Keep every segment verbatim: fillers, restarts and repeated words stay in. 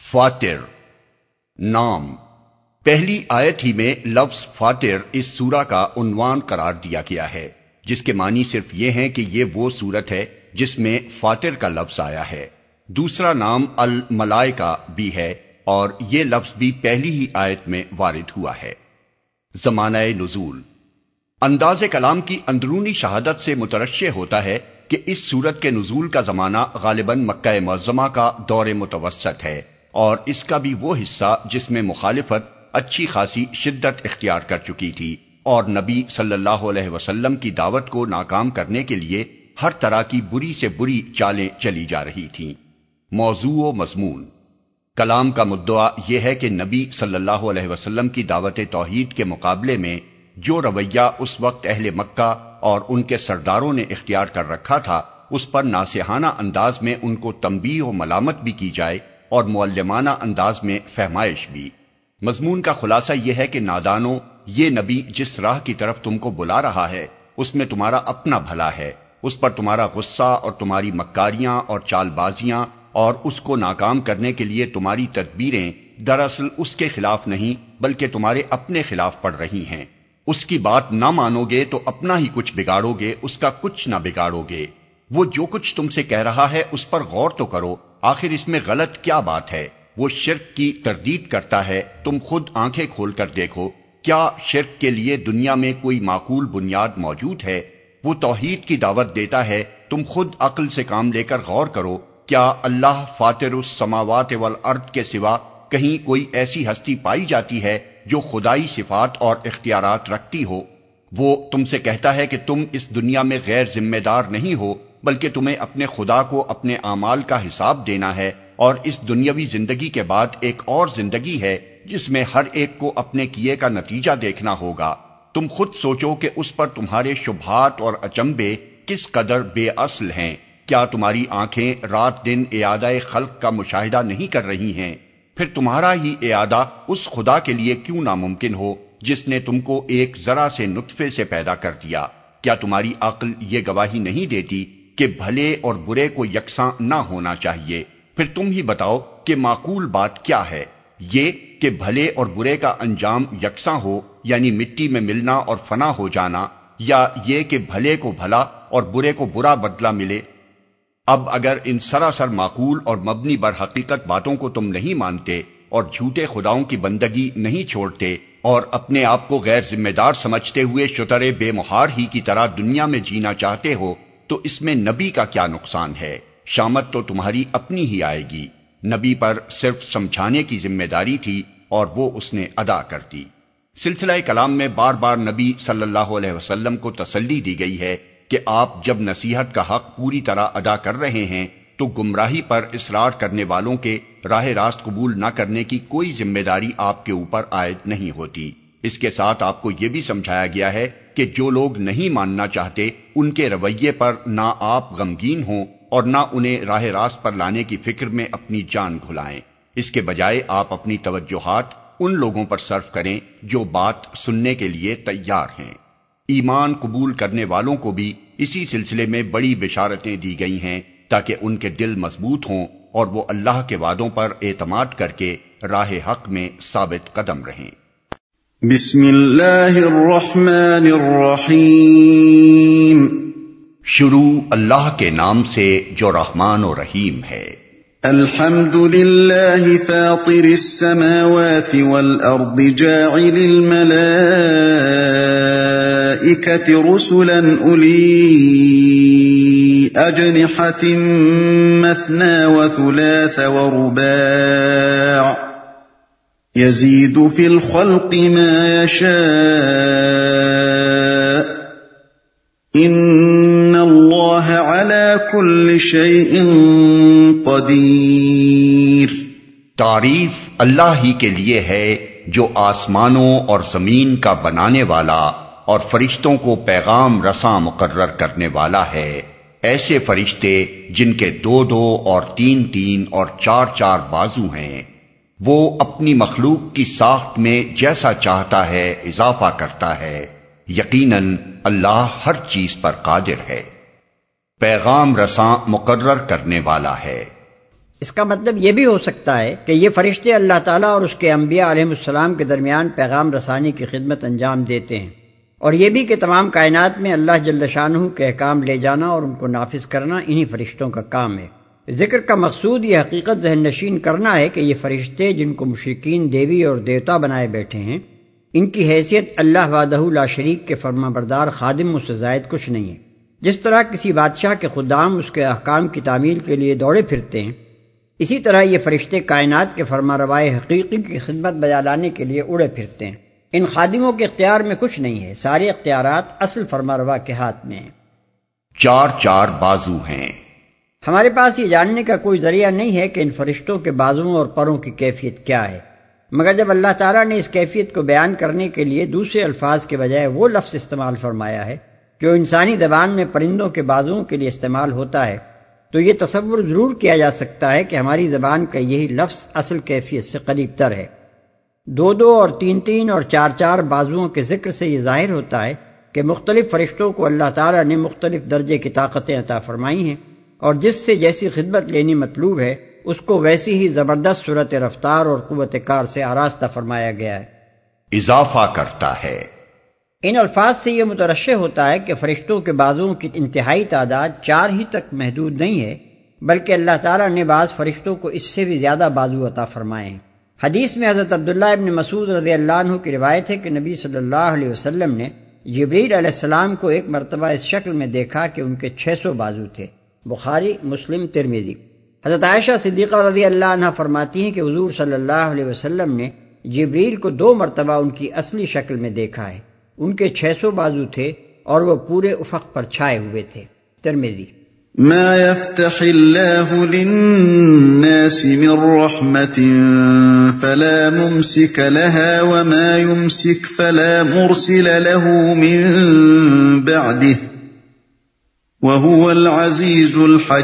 فاتر نام۔ پہلی آیت ہی میں لفظ فاتر اس سورہ کا عنوان قرار دیا گیا ہے، جس کے معنی صرف یہ ہیں کہ یہ وہ سورت ہے جس میں فاتر کا لفظ آیا ہے۔ دوسرا نام الملائکہ بھی ہے اور یہ لفظ بھی پہلی ہی آیت میں وارد ہوا ہے۔ زمانہ نزول۔ انداز کلام کی اندرونی شہادت سے مترشح ہوتا ہے کہ اس سورت کے نزول کا زمانہ غالباً مکہ معظمہ کا دور متوسط ہے، اور اس کا بھی وہ حصہ جس میں مخالفت اچھی خاصی شدت اختیار کر چکی تھی اور نبی صلی اللہ علیہ وسلم کی دعوت کو ناکام کرنے کے لیے ہر طرح کی بری سے بری چالیں چلی جا رہی تھیں۔ موضوع و مضمون۔ کلام کا مدعا یہ ہے کہ نبی صلی اللہ علیہ وسلم کی دعوت توحید کے مقابلے میں جو رویہ اس وقت اہل مکہ اور ان کے سرداروں نے اختیار کر رکھا تھا، اس پر ناصحانہ انداز میں ان کو تنبیہ و ملامت بھی کی جائے اور معلمانہ انداز میں فہمائش بھی۔ مضمون کا خلاصہ یہ ہے کہ نادانوں، یہ نبی جس راہ کی طرف تم کو بلا رہا ہے اس میں تمہارا اپنا بھلا ہے، اس پر تمہارا غصہ اور تمہاری مکاریاں اور چال بازیاں اور اس کو ناکام کرنے کے لیے تمہاری تدبیریں دراصل اس کے خلاف نہیں بلکہ تمہارے اپنے خلاف پڑ رہی ہیں۔ اس کی بات نہ مانو گے تو اپنا ہی کچھ بگاڑو گے، اس کا کچھ نہ بگاڑو گے۔ وہ جو کچھ تم سے کہہ رہا ہے اس پر غور تو کرو، آخر اس میں غلط کیا بات ہے؟ وہ شرک کی تردید کرتا ہے، تم خود آنکھیں کھول کر دیکھو، کیا شرک کے لیے دنیا میں کوئی معقول بنیاد موجود ہے؟ وہ توحید کی دعوت دیتا ہے، تم خود عقل سے کام لے کر غور کرو، کیا اللہ فاطر السماوات والارض کے سوا کہیں کوئی ایسی ہستی پائی جاتی ہے جو خدائی صفات اور اختیارات رکھتی ہو؟ وہ تم سے کہتا ہے کہ تم اس دنیا میں غیر ذمہ دار نہیں ہو بلکہ تمہیں اپنے خدا کو اپنے اعمال کا حساب دینا ہے، اور اس دنیاوی زندگی کے بعد ایک اور زندگی ہے جس میں ہر ایک کو اپنے کیے کا نتیجہ دیکھنا ہوگا۔ تم خود سوچو کہ اس پر تمہارے شبہات اور اچنبے کس قدر بے اصل ہیں۔ کیا تمہاری آنکھیں رات دن اعادہ خلق کا مشاہدہ نہیں کر رہی ہیں؟ پھر تمہارا ہی اعادہ اس خدا کے لیے کیوں ناممکن ہو جس نے تم کو ایک ذرا سے نطفے سے پیدا کر دیا؟ کیا تمہاری عقل یہ گواہی نہیں دیتی کہ بھلے اور برے کو یکساں نہ ہونا چاہیے؟ پھر تم ہی بتاؤ کہ معقول بات کیا ہے، یہ کہ بھلے اور برے کا انجام یکساں ہو، یعنی مٹی میں ملنا اور فنا ہو جانا، یا یہ کہ بھلے کو بھلا اور برے کو برا بدلہ ملے؟ اب اگر ان سراسر معقول اور مبنی بر حقیقت باتوں کو تم نہیں مانتے اور جھوٹے خداؤں کی بندگی نہیں چھوڑتے اور اپنے آپ کو غیر ذمہ دار سمجھتے ہوئے شتر بے مہار ہی کی طرح دنیا میں جینا چاہتے ہو تو اس میں نبی کا کیا نقصان ہے؟ شامت تو تمہاری اپنی ہی آئے گی۔ نبی پر صرف سمجھانے کی ذمہ داری تھی اور وہ اس نے ادا کر دی۔ سلسلہ کلام میں بار بار نبی صلی اللہ علیہ وسلم کو تسلی دی گئی ہے کہ آپ جب نصیحت کا حق پوری طرح ادا کر رہے ہیں تو گمراہی پر اصرار کرنے والوں کے راہ راست قبول نہ کرنے کی کوئی ذمہ داری آپ کے اوپر عائد نہیں ہوتی۔ اس کے ساتھ آپ کو یہ بھی سمجھایا گیا ہے کہ جو لوگ نہیں ماننا چاہتے ان کے رویے پر نہ آپ غمگین ہوں اور نہ انہیں راہ راست پر لانے کی فکر میں اپنی جان گھلائیں۔ اس کے بجائے آپ اپنی توجہات ان لوگوں پر صرف کریں جو بات سننے کے لیے تیار ہیں۔ ایمان قبول کرنے والوں کو بھی اسی سلسلے میں بڑی بشارتیں دی گئی ہیں تاکہ ان کے دل مضبوط ہوں اور وہ اللہ کے وعدوں پر اعتماد کر کے راہ حق میں ثابت قدم رہیں۔ بسم اللہ الرحمن الرحیم۔ شروع اللہ کے نام سے جو رحمان و رحیم ہے۔ الحمد للہ فاطر السماوات والارض جاعل الملائکۃ رسلا اولی اجنحۃ مثنی وثلاث ورباع یزید فی الخلق ما یشاء ان اللہ علی کل شیء قدیر۔ تعریف اللہ ہی کے لیے ہے جو آسمانوں اور زمین کا بنانے والا اور فرشتوں کو پیغام رساں مقرر کرنے والا ہے۔ ایسے فرشتے جن کے دو دو اور تین تین اور چار چار بازو ہیں، وہ اپنی مخلوق کی ساخت میں جیسا چاہتا ہے اضافہ کرتا ہے۔ یقیناً اللہ ہر چیز پر قادر ہے، پیغام رساں مقرر کرنے والا ہے۔ اس کا مطلب یہ بھی ہو سکتا ہے کہ یہ فرشتے اللہ تعالیٰ اور اس کے انبیاء علیہ السلام کے درمیان پیغام رسانی کی خدمت انجام دیتے ہیں، اور یہ بھی کہ تمام کائنات میں اللہ جل شانہ کے احکام لے جانا اور ان کو نافذ کرنا انہی فرشتوں کا کام ہے۔ ذکر کا مقصود یہ حقیقت ذہن نشین کرنا ہے کہ یہ فرشتے جن کو مشرکین دیوی اور دیوتا بنائے بیٹھے ہیں، ان کی حیثیت اللہ وحدہ لا شریک کے فرما بردار خادم سے زائد کچھ نہیں ہے۔ جس طرح کسی بادشاہ کے خدام اس کے احکام کی تعمیل کے لیے دوڑے پھرتے ہیں، اسی طرح یہ فرشتے کائنات کے فرما روائے حقیقی کی خدمت بجا لانے کے لیے اڑے پھرتے ہیں۔ ان خادموں کے اختیار میں کچھ نہیں ہے، سارے اختیارات اصل فرما روا کے ہاتھ میں ہیں۔ چار چار بازو ہیں۔ ہمارے پاس یہ جاننے کا کوئی ذریعہ نہیں ہے کہ ان فرشتوں کے بازوؤں اور پروں کی کیفیت کیا ہے، مگر جب اللہ تعالیٰ نے اس کیفیت کو بیان کرنے کے لیے دوسرے الفاظ کے بجائے وہ لفظ استعمال فرمایا ہے جو انسانی زبان میں پرندوں کے بازوؤں کے لیے استعمال ہوتا ہے، تو یہ تصور ضرور کیا جا سکتا ہے کہ ہماری زبان کا یہی لفظ اصل کیفیت سے قریب تر ہے۔ دو دو اور تین تین اور چار چار بازوؤں کے ذکر سے یہ ظاہر ہوتا ہے کہ مختلف فرشتوں کو اللہ تعالیٰ نے مختلف درجے کی طاقتیں عطا فرمائی ہیں، اور جس سے جیسی خدمت لینی مطلوب ہے اس کو ویسی ہی زبردست صورت رفتار اور قوت کار سے آراستہ فرمایا گیا ہے۔ اضافہ کرتا ہے۔ ان الفاظ سے یہ مترشح ہوتا ہے کہ فرشتوں کے بازوؤں کی انتہائی تعداد چار ہی تک محدود نہیں ہے، بلکہ اللہ تعالیٰ نے بعض فرشتوں کو اس سے بھی زیادہ بازو عطا فرمائے ہیں۔ حدیث میں حضرت عبداللہ ابن مسعود رضی اللہ عنہ کی روایت ہے کہ نبی صلی اللہ علیہ وسلم نے جبریل علیہ السلام کو ایک مرتبہ اس شکل میں دیکھا کہ ان کے چھ سو بازو تھے، بخاری، مسلم، ترمذی۔ حضرت عائشہ صدیقہ رضی اللہ عنہ فرماتی ہیں کہ حضور صلی اللہ علیہ وسلم نے جبریل کو دو مرتبہ ان کی اصلی شکل میں دیکھا ہے، ان کے چھ سو بازو تھے اور وہ پورے افق پر چھائے ہوئے تھے، ترمذی۔ ما يفتح الله للناس من رحمة فلا ممسك لها وما يمسك فلا مرسل له من بعده وهو العزيز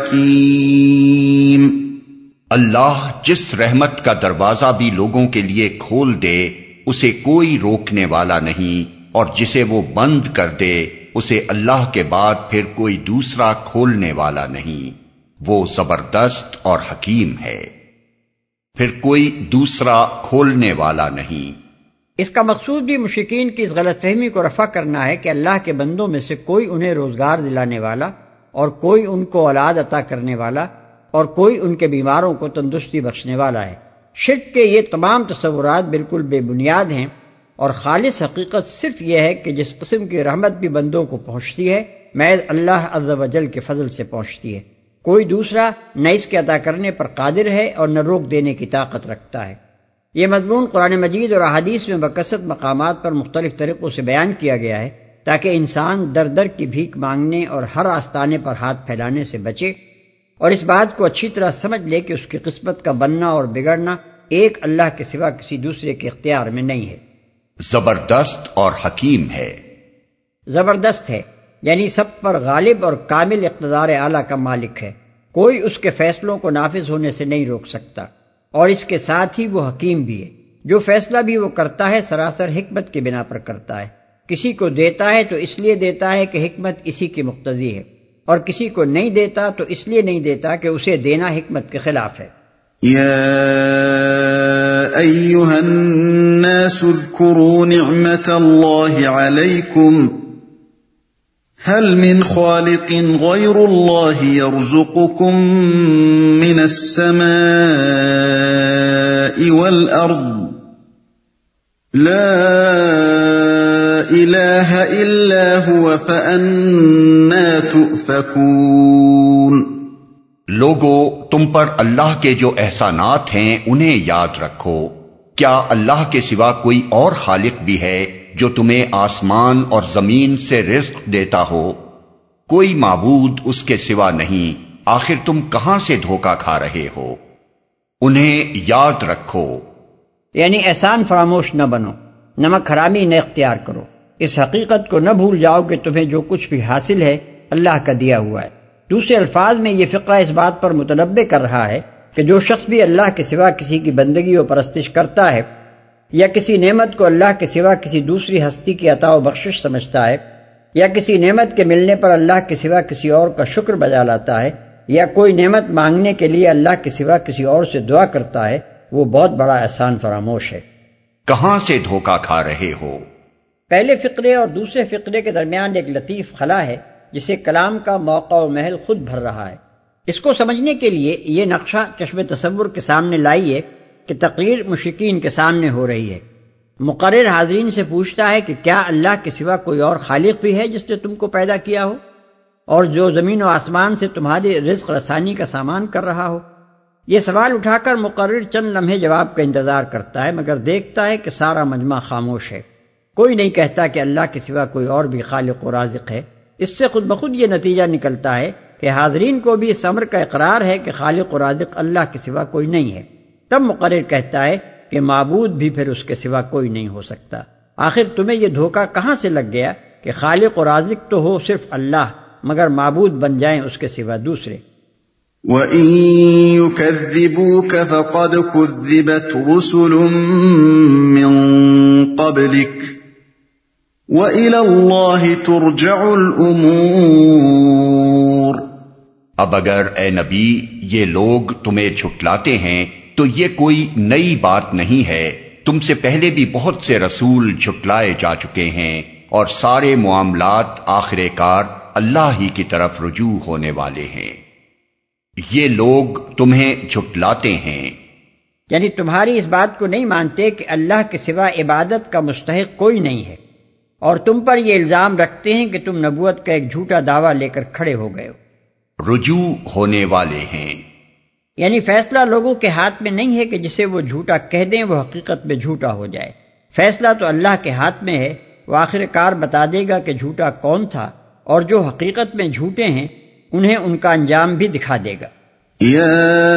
الحكيم۔ اللہ جس رحمت کا دروازہ بھی لوگوں کے لیے کھول دے اسے کوئی روکنے والا نہیں، اور جسے وہ بند کر دے اسے اللہ کے بعد پھر کوئی دوسرا کھولنے والا نہیں، وہ زبردست اور حکیم ہے، پھر کوئی دوسرا کھولنے والا نہیں۔ اس کا مقصود بھی مشرکین کی اس غلط فہمی کو رفع کرنا ہے کہ اللہ کے بندوں میں سے کوئی انہیں روزگار دلانے والا، اور کوئی ان کو اولاد عطا کرنے والا، اور کوئی ان کے بیماروں کو تندرستی بخشنے والا ہے۔ شرک کے یہ تمام تصورات بالکل بے بنیاد ہیں، اور خالص حقیقت صرف یہ ہے کہ جس قسم کی رحمت بھی بندوں کو پہنچتی ہے محض اللہ عز و جل کے فضل سے پہنچتی ہے، کوئی دوسرا نہ اس کے عطا کرنے پر قادر ہے اور نہ روک دینے کی طاقت رکھتا ہے۔ یہ مضمون قرآن مجید اور احادیث میں بکثرت مقامات پر مختلف طریقوں سے بیان کیا گیا ہے تاکہ انسان در در کی بھیک مانگنے اور ہر آستانے پر ہاتھ پھیلانے سے بچے، اور اس بات کو اچھی طرح سمجھ لے کہ اس کی قسمت کا بننا اور بگڑنا ایک اللہ کے سوا کسی دوسرے کے اختیار میں نہیں ہے۔ زبردست اور حکیم ہے۔ زبردست ہے یعنی سب پر غالب اور کامل اقتدار اعلیٰ کا مالک ہے، کوئی اس کے فیصلوں کو نافذ ہونے سے نہیں روک سکتا، اور اس کے ساتھ ہی وہ حکیم بھی ہے، جو فیصلہ بھی وہ کرتا ہے سراسر حکمت کی بنا پر کرتا ہے۔ کسی کو دیتا ہے تو اس لیے دیتا ہے کہ حکمت اسی کی مقتضی ہے، اور کسی کو نہیں دیتا تو اس لیے نہیں دیتا کہ اسے دینا حکمت کے خلاف ہے۔ يا أيها الناس اذكروا نعمة الله عليكم هل من خالق غير الله يرزقكم من السماء والأرض لا إله إلا هو فأنى تؤفكون۔ لوگو تم پر اللہ کے جو احسانات ہیں انہیں یاد رکھو، کیا اللہ کے سوا کوئی اور خالق بھی ہے جو تمہیں آسمان اور زمین سے رزق دیتا ہو؟ کوئی معبود اس کے سوا نہیں، آخر تم کہاں سے دھوکہ کھا رہے ہو؟ انہیں یاد رکھو یعنی احسان فراموش نہ بنو، نمک حرامی نہ اختیار کرو، اس حقیقت کو نہ بھول جاؤ کہ تمہیں جو کچھ بھی حاصل ہے اللہ کا دیا ہوا ہے۔ دوسرے الفاظ میں یہ فقرہ اس بات پر متنبع کر رہا ہے کہ جو شخص بھی اللہ کے سوا کسی کی بندگی و پرستش کرتا ہے، یا کسی نعمت کو اللہ کے سوا کسی دوسری ہستی کی عطا و بخشش سمجھتا ہے، یا کسی نعمت کے ملنے پر اللہ کے سوا کسی اور کا شکر بجا لاتا ہے، یا کوئی نعمت مانگنے کے لیے اللہ کے سوا کسی اور سے دعا کرتا ہے وہ بہت بڑا احسان فراموش ہے۔ کہاں سے دھوکہ کھا رہے ہو؟ پہلے فقرے اور دوسرے فقرے کے درمیان ایک لطیف خلا ہے جسے کلام کا موقع و محل خود بھر رہا ہے۔ اس کو سمجھنے کے لیے یہ نقشہ چشم تصور کے سامنے لائیے کہ تقریر مشرکین کے سامنے ہو رہی ہے۔ مقرر حاضرین سے پوچھتا ہے کہ کیا اللہ کے سوا کوئی اور خالق بھی ہے جس نے تم کو پیدا کیا ہو اور جو زمین و آسمان سے تمہاری رزق رسانی کا سامان کر رہا ہو؟ یہ سوال اٹھا کر مقرر چند لمحے جواب کا انتظار کرتا ہے، مگر دیکھتا ہے کہ سارا مجمع خاموش ہے۔ کوئی نہیں کہتا کہ اللہ کے سوا کوئی اور بھی خالق و رازق ہے۔ اس سے خود بخود یہ نتیجہ نکلتا ہے کہ حاضرین کو بھی اس امر کا اقرار ہے کہ خالق و رازق اللہ کے سوا کوئی نہیں ہے۔ تب مقرر کہتا ہے کہ معبود بھی پھر اس کے سوا کوئی نہیں ہو سکتا۔ آخر تمہیں یہ دھوکہ کہاں سے لگ گیا کہ خالق و رازق تو ہو صرف اللہ، مگر معبود بن جائیں اس کے سوا دوسرے۔ وَإِن يُكَذِّبُوكَ فَقَدْ كُذِّبَتْ رُسُلٌ مِّن قَبْلِكَ وَإِلَى اللَّهِ تُرْجَعُ الْأُمُورُ۔ اب اگر اے نبی یہ لوگ تمہیں جھٹلاتے ہیں تو یہ کوئی نئی بات نہیں ہے، تم سے پہلے بھی بہت سے رسول جھٹلائے جا چکے ہیں، اور سارے معاملات آخر کار اللہ ہی کی طرف رجوع ہونے والے ہیں۔ یہ لوگ تمہیں جھٹلاتے ہیں، یعنی تمہاری اس بات کو نہیں مانتے کہ اللہ کے سوا عبادت کا مستحق کوئی نہیں ہے، اور تم پر یہ الزام رکھتے ہیں کہ تم نبوت کا ایک جھوٹا دعویٰ لے کر کھڑے ہو گئے ہو۔ رجوع ہونے والے ہیں، یعنی فیصلہ لوگوں کے ہاتھ میں نہیں ہے کہ جسے وہ جھوٹا کہہ دیں وہ حقیقت میں جھوٹا ہو جائے۔ فیصلہ تو اللہ کے ہاتھ میں ہے، وہ آخر کار بتا دے گا کہ جھوٹا کون تھا، اور جو حقیقت میں جھوٹے ہیں انہیں ان کا انجام بھی دکھا دے گا۔ یا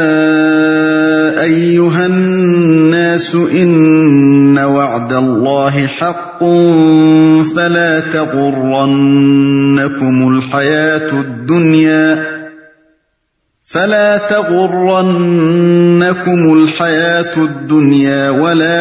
ایھا الناس ان وعد اللہ حق فلا تغرنکم الحیاۃ الدنیا فلا تغرنکم الحیاۃ الدنیا ولا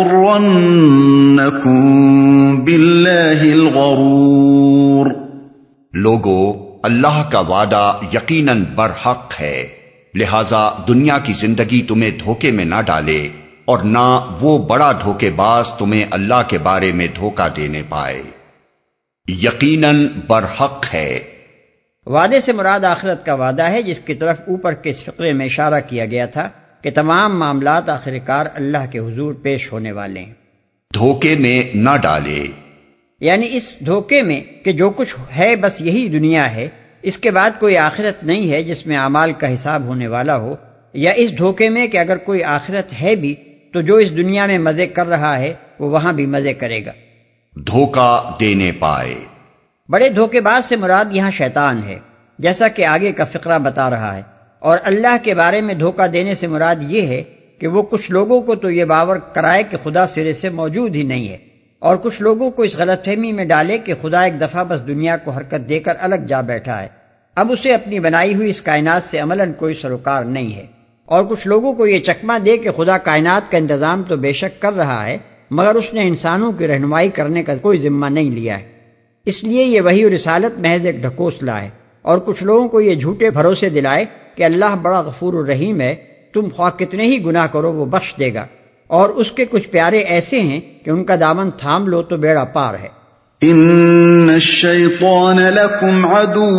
یغرنکم باللہ الغرور۔ لوگو، اللہ کا وعدہ یقیناً برحق ہے، لہذا دنیا کی زندگی تمہیں دھوکے میں نہ ڈالے، اور نہ وہ بڑا دھوکے باز تمہیں اللہ کے بارے میں دھوکہ دینے پائے۔ یقیناً برحق ہے۔ وعدے سے مراد آخرت کا وعدہ ہے، جس کی طرف اوپر کے اس فقرے میں اشارہ کیا گیا تھا کہ تمام معاملات آخر کار اللہ کے حضور پیش ہونے والے ہیں۔ دھوکے میں نہ ڈالے، یعنی اس دھوکے میں کہ جو کچھ ہے بس یہی دنیا ہے، اس کے بعد کوئی آخرت نہیں ہے جس میں اعمال کا حساب ہونے والا ہو، یا اس دھوکے میں کہ اگر کوئی آخرت ہے بھی تو جو اس دنیا میں مزے کر رہا ہے وہ وہاں بھی مزے کرے گا۔ دھوکہ دینے پائے۔ بڑے دھوکے باز سے مراد یہاں شیطان ہے، جیسا کہ آگے کا فقرہ بتا رہا ہے، اور اللہ کے بارے میں دھوکہ دینے سے مراد یہ ہے کہ وہ کچھ لوگوں کو تو یہ باور کرائے کہ خدا سرے سے موجود ہی نہیں ہے، اور کچھ لوگوں کو اس غلط فہمی میں ڈالے کہ خدا ایک دفعہ بس دنیا کو حرکت دے کر الگ جا بیٹھا ہے، اب اسے اپنی بنائی ہوئی اس کائنات سے عملاً کوئی سروکار نہیں ہے، اور کچھ لوگوں کو یہ چکمہ دے کہ خدا کائنات کا انتظام تو بے شک کر رہا ہے، مگر اس نے انسانوں کی رہنمائی کرنے کا کوئی ذمہ نہیں لیا ہے، اس لیے یہ وحی و رسالت محض ایک ڈھکوسلا ہے، اور کچھ لوگوں کو یہ جھوٹے بھروسے دلائے کہ اللہ بڑا غفور الرحیم ہے، تم خواہ کتنے ہی گناہ کرو وہ بخش دے گا، اور اس کے کچھ پیارے ایسے ہیں کہ ان کا دامن تھام لو تو بیڑا پار ہے۔ ان الشیطان لکم عدو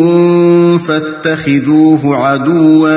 فاتخذوه عدوا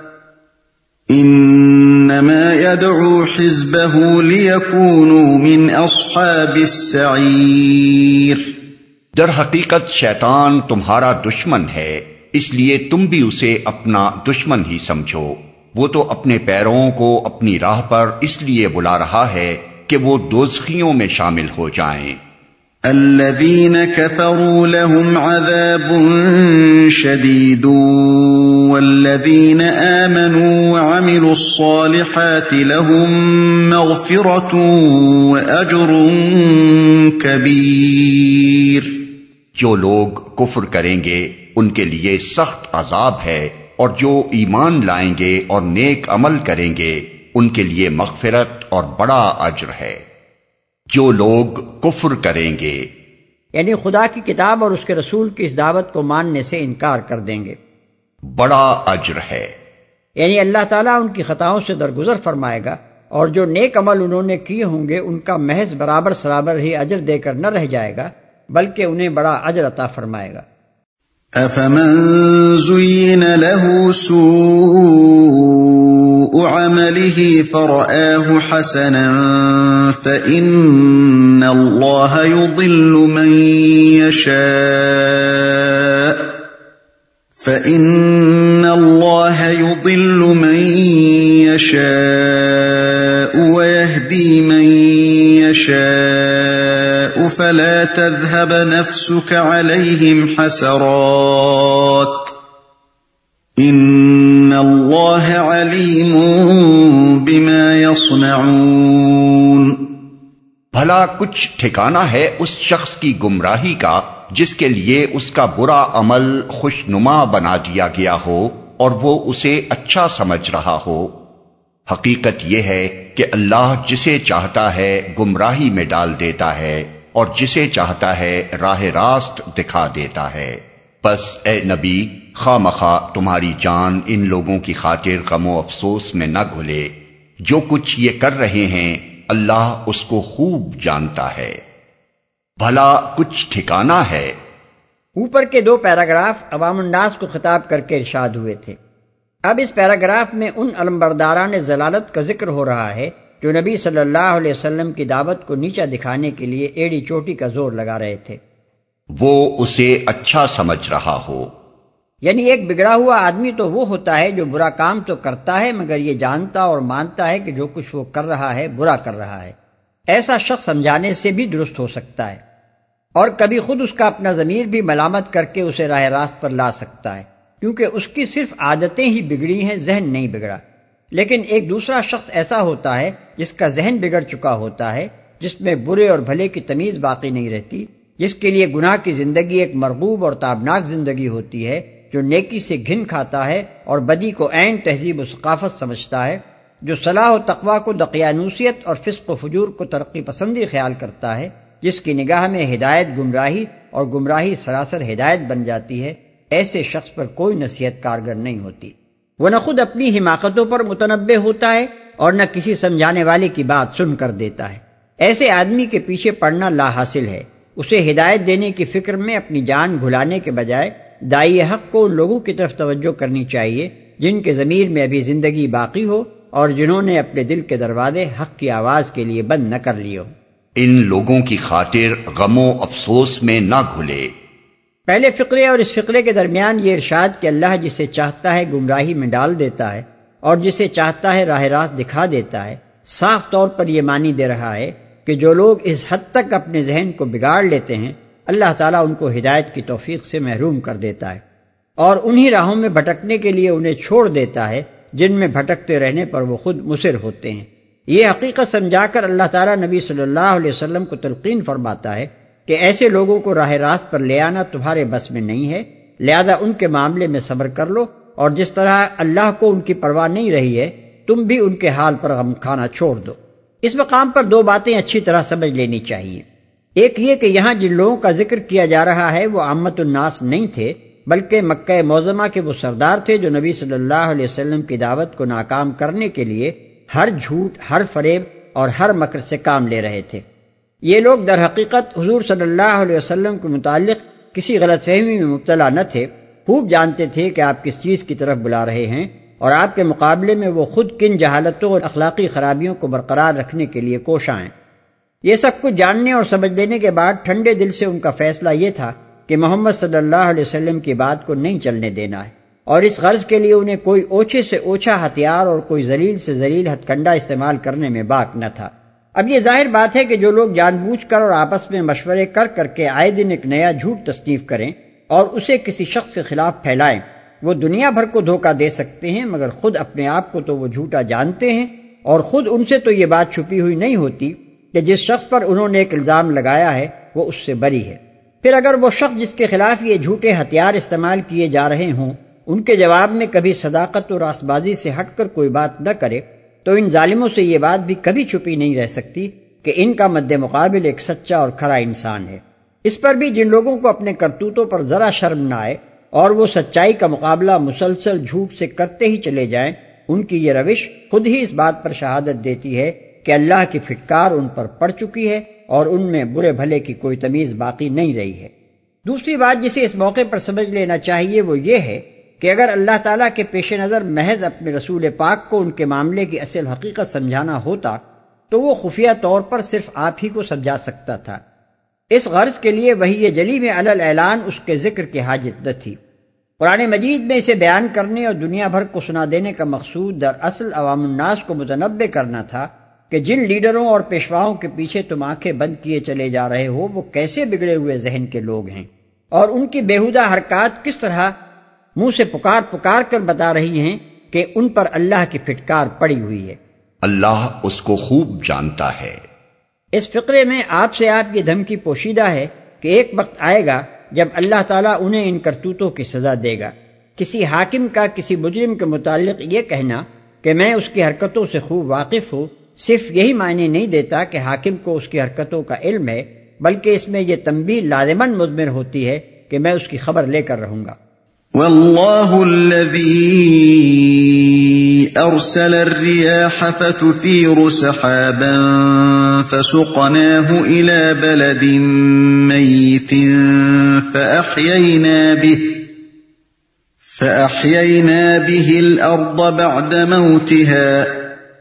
انما يدعو حزبه ليكونوا من اصحاب السعیر۔ در حقیقت شیطان تمہارا دشمن ہے، اس لیے تم بھی اسے اپنا دشمن ہی سمجھو، وہ تو اپنے پیروں کو اپنی راہ پر اس لیے بلا رہا ہے کہ وہ دوزخیوں میں شامل ہو جائیں۔ الذين كفروا لهم عذاب شديد والذين آمنوا وعملوا الصالحات لهم مغفرة وأجر كبير۔ جو لوگ کفر کریں گے ان کے لیے سخت عذاب ہے، اور جو ایمان لائیں گے اور نیک عمل کریں گے ان کے لیے مغفرت اور بڑا اجر ہے۔ جو لوگ کفر کریں گے یعنی خدا کی کتاب اور اس کے رسول کی اس دعوت کو ماننے سے انکار کر دیں گے۔ بڑا اجر ہے۔ یعنی اللہ تعالیٰ ان کی خطاؤں سے درگزر فرمائے گا، اور جو نیک عمل انہوں نے کیے ہوں گے ان کا محض برابر سرابر ہی اجر دے کر نہ رہ جائے گا، بلکہ انہیں بڑا اجر عطا فرمائے گا۔ أَفَمَن زُيِّنَ لَهُ سُوءُ عَمَلِهِ فَرَآهُ حَسَنًا فَإِنَّ اللَّهَ يُضِلُّ مَن يَشَاءُ فَإِنَّ اللَّهَ يُضِلُّ مَن يَشَاءُ وَيَهْدِي مَن يَشَاءُ فَلَا تَذْهَبَ نَفْسُكَ عَلَيْهِمْ حَسَرَاتٍ إِنَّ اللَّهَ عَلِيمٌ بِمَا يَصْنَعُونَ۔ بھلا کچھ ٹھکانہ ہے اس شخص کی گمراہی کا جس کے لیے اس کا برا عمل خوشنما بنا دیا گیا ہو اور وہ اسے اچھا سمجھ رہا ہو۔ حقیقت یہ ہے کہ اللہ جسے چاہتا ہے گمراہی میں ڈال دیتا ہے اور جسے چاہتا ہے راہ راست دکھا دیتا ہے۔ بس اے نبی، خواہ مخواہ تمہاری جان ان لوگوں کی خاطر غم و افسوس میں نہ گھلے، جو کچھ یہ کر رہے ہیں اللہ اس کو خوب جانتا ہے۔ بھلا کچھ ٹھکانہ ہے۔ اوپر کے دو پیراگراف عوام الناس کو خطاب کر کے ارشاد ہوئے تھے۔ اب اس پیراگراف میں ان علمبرداران ضلالت کا ذکر ہو رہا ہے جو نبی صلی اللہ علیہ وسلم کی دعوت کو نیچا دکھانے کے لیے ایڑی چوٹی کا زور لگا رہے تھے۔ وہ اسے اچھا سمجھ رہا ہو، یعنی ایک بگڑا ہوا آدمی تو وہ ہوتا ہے جو برا کام تو کرتا ہے مگر یہ جانتا اور مانتا ہے کہ جو کچھ وہ کر رہا ہے برا کر رہا ہے۔ ایسا شخص سمجھانے سے بھی درست ہو سکتا ہے، اور کبھی خود اس کا اپنا ضمیر بھی ملامت کر کے اسے راہ راست پر لا سکتا ہے، کیونکہ اس کی صرف عادتیں ہی بگڑی ہیں، ذہن نہیں بگڑا۔ لیکن ایک دوسرا شخص ایسا ہوتا ہے جس کا ذہن بگڑ چکا ہوتا ہے، جس میں برے اور بھلے کی تمیز باقی نہیں رہتی، جس کے لیے گناہ کی زندگی ایک مرغوب اور تابناک زندگی ہوتی ہے، جو نیکی سے گھن کھاتا ہے اور بدی کو عین تہذیب و ثقافت سمجھتا ہے، جو صلاح و تقویٰ کو دقیانوسیت اور فسق و فجور کو ترقی پسندی خیال کرتا ہے، جس کی نگاہ میں ہدایت گمراہی اور گمراہی سراسر ہدایت بن جاتی ہے، ایسے شخص پر کوئی نصیحت کارگر نہیں ہوتی۔ وہ نہ خود اپنی حماقتوں پر متنبہ ہوتا ہے اور نہ کسی سمجھانے والے کی بات سن کر دیتا ہے۔ ایسے آدمی کے پیچھے پڑنا لا حاصل ہے۔ اسے ہدایت دینے کی فکر میں اپنی جان گھلانے کے بجائے داعی حق کو ان لوگوں کی طرف توجہ کرنی چاہیے جن کے ضمیر میں ابھی زندگی باقی ہو اور جنہوں نے اپنے دل کے دروازے حق کی آواز کے لیے بند نہ کر لیے ہو۔ ان لوگوں کی خاطر غم و افسوس میں نہ گھلے۔ پہلے فقرے اور اس فقرے کے درمیان یہ ارشاد کہ اللہ جسے چاہتا ہے گمراہی میں ڈال دیتا ہے اور جسے چاہتا ہے راہ راست دکھا دیتا ہے، صاف طور پر یہ معنی دے رہا ہے کہ جو لوگ اس حد تک اپنے ذہن کو بگاڑ لیتے ہیں اللہ تعالیٰ ان کو ہدایت کی توفیق سے محروم کر دیتا ہے اور انہی راہوں میں بھٹکنے کے لیے انہیں چھوڑ دیتا ہے جن میں بھٹکتے رہنے پر وہ خود مصر ہوتے ہیں۔ یہ حقیقت سمجھا کر اللہ تعالیٰ نبی صلی اللہ علیہ وسلم کو تلقین فرماتا ہے کہ ایسے لوگوں کو راہ راست پر لے آنا تمہارے بس میں نہیں ہے، لہذا ان کے معاملے میں صبر کر لو، اور جس طرح اللہ کو ان کی پرواہ نہیں رہی ہے تم بھی ان کے حال پر غم کھانا چھوڑ دو۔ اس مقام پر دو باتیں اچھی طرح سمجھ لینی چاہیے۔ ایک یہ کہ یہاں جن لوگوں کا ذکر کیا جا رہا ہے وہ عامت الناس نہیں تھے، بلکہ مکہ معظمہ کے وہ سردار تھے جو نبی صلی اللہ علیہ وسلم کی دعوت کو ناکام کرنے کے لیے ہر جھوٹ، ہر فریب اور ہر مکر سے کام لے رہے تھے۔ یہ لوگ در حقیقت حضور صلی اللہ علیہ وسلم کے متعلق کسی غلط فہمی میں مبتلا نہ تھے، خوب جانتے تھے کہ آپ کس چیز کی طرف بلا رہے ہیں اور آپ کے مقابلے میں وہ خود کن جہالتوں اور اخلاقی خرابیوں کو برقرار رکھنے کے لیے کوشاں ہیں۔ یہ سب کچھ جاننے اور سمجھ لینے کے بعد ٹھنڈے دل سے ان کا فیصلہ یہ تھا کہ محمد صلی اللہ علیہ وسلم کی بات کو نہیں چلنے دینا ہے، اور اس غرض کے لیے انہیں کوئی اوچھے سے اوچھا ہتھیار اور کوئی ذلیل سے ذلیل ہتھ کنڈا استعمال کرنے میں باک نہ تھا۔ اب یہ ظاہر بات ہے کہ جو لوگ جان بوجھ کر اور آپس میں مشورے کر کر کے آئے دن ایک نیا جھوٹ تصنیف کریں اور اسے کسی شخص کے خلاف پھیلائیں، وہ دنیا بھر کو دھوکہ دے سکتے ہیں مگر خود اپنے آپ کو تو وہ جھوٹا جانتے ہیں، اور خود ان سے تو یہ بات چھپی ہوئی نہیں ہوتی کہ جس شخص پر انہوں نے ایک الزام لگایا ہے وہ اس سے بری ہے۔ پھر اگر وہ شخص جس کے خلاف یہ جھوٹے ہتھیار استعمال کیے جا رہے ہوں ان کے جواب میں کبھی صداقت اور راست بازی سے ہٹ کر کوئی بات نہ کرے تو ان ظالموں سے یہ بات بھی کبھی چھپی نہیں رہ سکتی کہ ان کا مد مقابل ایک سچا اور کھرا انسان ہے۔ اس پر بھی جن لوگوں کو اپنے کرتوتوں پر ذرا شرم نہ آئے اور وہ سچائی کا مقابلہ مسلسل جھوٹ سے کرتے ہی چلے جائیں، ان کی یہ روش خود ہی اس بات پر شہادت دیتی ہے کہ اللہ کی پھٹکار ان پر پڑ چکی ہے اور ان میں برے بھلے کی کوئی تمیز باقی نہیں رہی ہے۔ دوسری بات جسے اس موقع پر سمجھ لینا چاہیے وہ یہ ہے کہ اگر اللہ تعالیٰ کے پیش نظر محض اپنے رسول پاک کو ان کے معاملے کی اصل حقیقت سمجھانا ہوتا تو وہ خفیہ طور پر صرف آپ ہی کو سمجھا سکتا تھا۔ اس غرض کے لیے وحی جلی میں علی الاعلان اس کے ذکر کی حاجت نہ تھی۔ قرآن مجید میں اسے بیان کرنے اور دنیا بھر کو سنا دینے کا مقصود دراصل عوام الناس کو متنبع کرنا تھا کہ جن لیڈروں اور پیشواؤں کے پیچھے تم آنکھیں بند کیے چلے جا رہے ہو وہ کیسے بگڑے ہوئے ذہن کے لوگ ہیں، اور ان کی بیہودہ حرکات کس طرح منہ سے پکار پکار کر بتا رہی ہیں کہ ان پر اللہ کی پھٹکار پڑی ہوئی ہے۔ اللہ اس کو خوب جانتا ہے۔ اس فقرے میں آپ سے آپ یہ دھمکی پوشیدہ ہے کہ ایک وقت آئے گا جب اللہ تعالیٰ انہیں ان کرتوتوں کی سزا دے گا۔ کسی حاکم کا کسی مجرم کے متعلق یہ کہنا کہ میں اس کی حرکتوں سے خوب واقف ہوں صرف یہی معنی نہیں دیتا کہ حاکم کو اس کی حرکتوں کا علم ہے، بلکہ اس میں یہ تنبیہ لازماً مضمر ہوتی ہے کہ میں اس کی خبر لے کر رہوں گا۔ واللہ الذی ارسل الرياح فتثير سحابا فسقناه الى بلد ميت فاحيينا به فاحيينا به الارض بعد موتها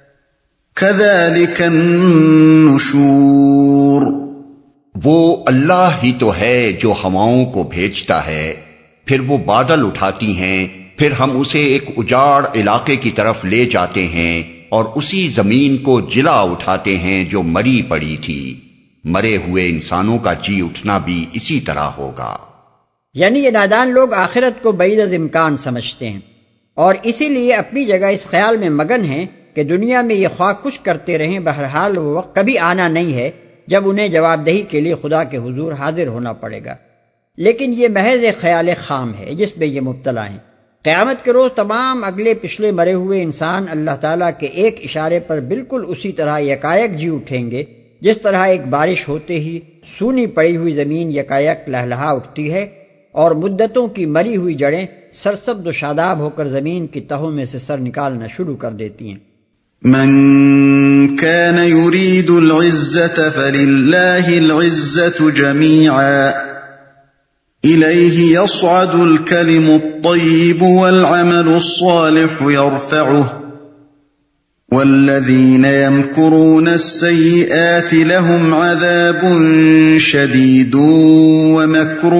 كذلك النشور۔ وہ اللہ ہی تو ہے جو ہواؤں کو بھیجتا ہے، پھر وہ بادل اٹھاتی ہیں، پھر ہم اسے ایک اجاڑ علاقے کی طرف لے جاتے ہیں اور اسی زمین کو جلا اٹھاتے ہیں جو مری پڑی تھی۔ مرے ہوئے انسانوں کا جی اٹھنا بھی اسی طرح ہوگا۔ یعنی یہ نادان لوگ آخرت کو بعید از امکان سمجھتے ہیں اور اسی لیے اپنی جگہ اس خیال میں مگن ہیں کہ دنیا میں یہ خواہ کچھ کرتے رہیں، بہرحال وہ وقت کبھی آنا نہیں ہے جب انہیں جواب دہی کے لیے خدا کے حضور حاضر ہونا پڑے گا۔ لیکن یہ محض ایک خیال خام ہے جس میں یہ مبتلا ہیں۔ قیامت کے روز تمام اگلے پچھلے مرے ہوئے انسان اللہ تعالیٰ کے ایک اشارے پر بالکل اسی طرح یکایک جی اٹھیں گے جس طرح ایک بارش ہوتے ہی سونی پڑی ہوئی زمین یکایک لہلہا اٹھتی ہے اور مدتوں کی مری ہوئی جڑیں سرسبز و شاداب ہو کر زمین کی تہوں میں سے سر نکالنا شروع کر دیتی ہیں۔ من كان يريد العزة فلله العزة جميعا إليه يصعد الكلم الطيب والعمل الصالح يرفعه والذين يمكرون السيئات لهم عذاب شديد ومكر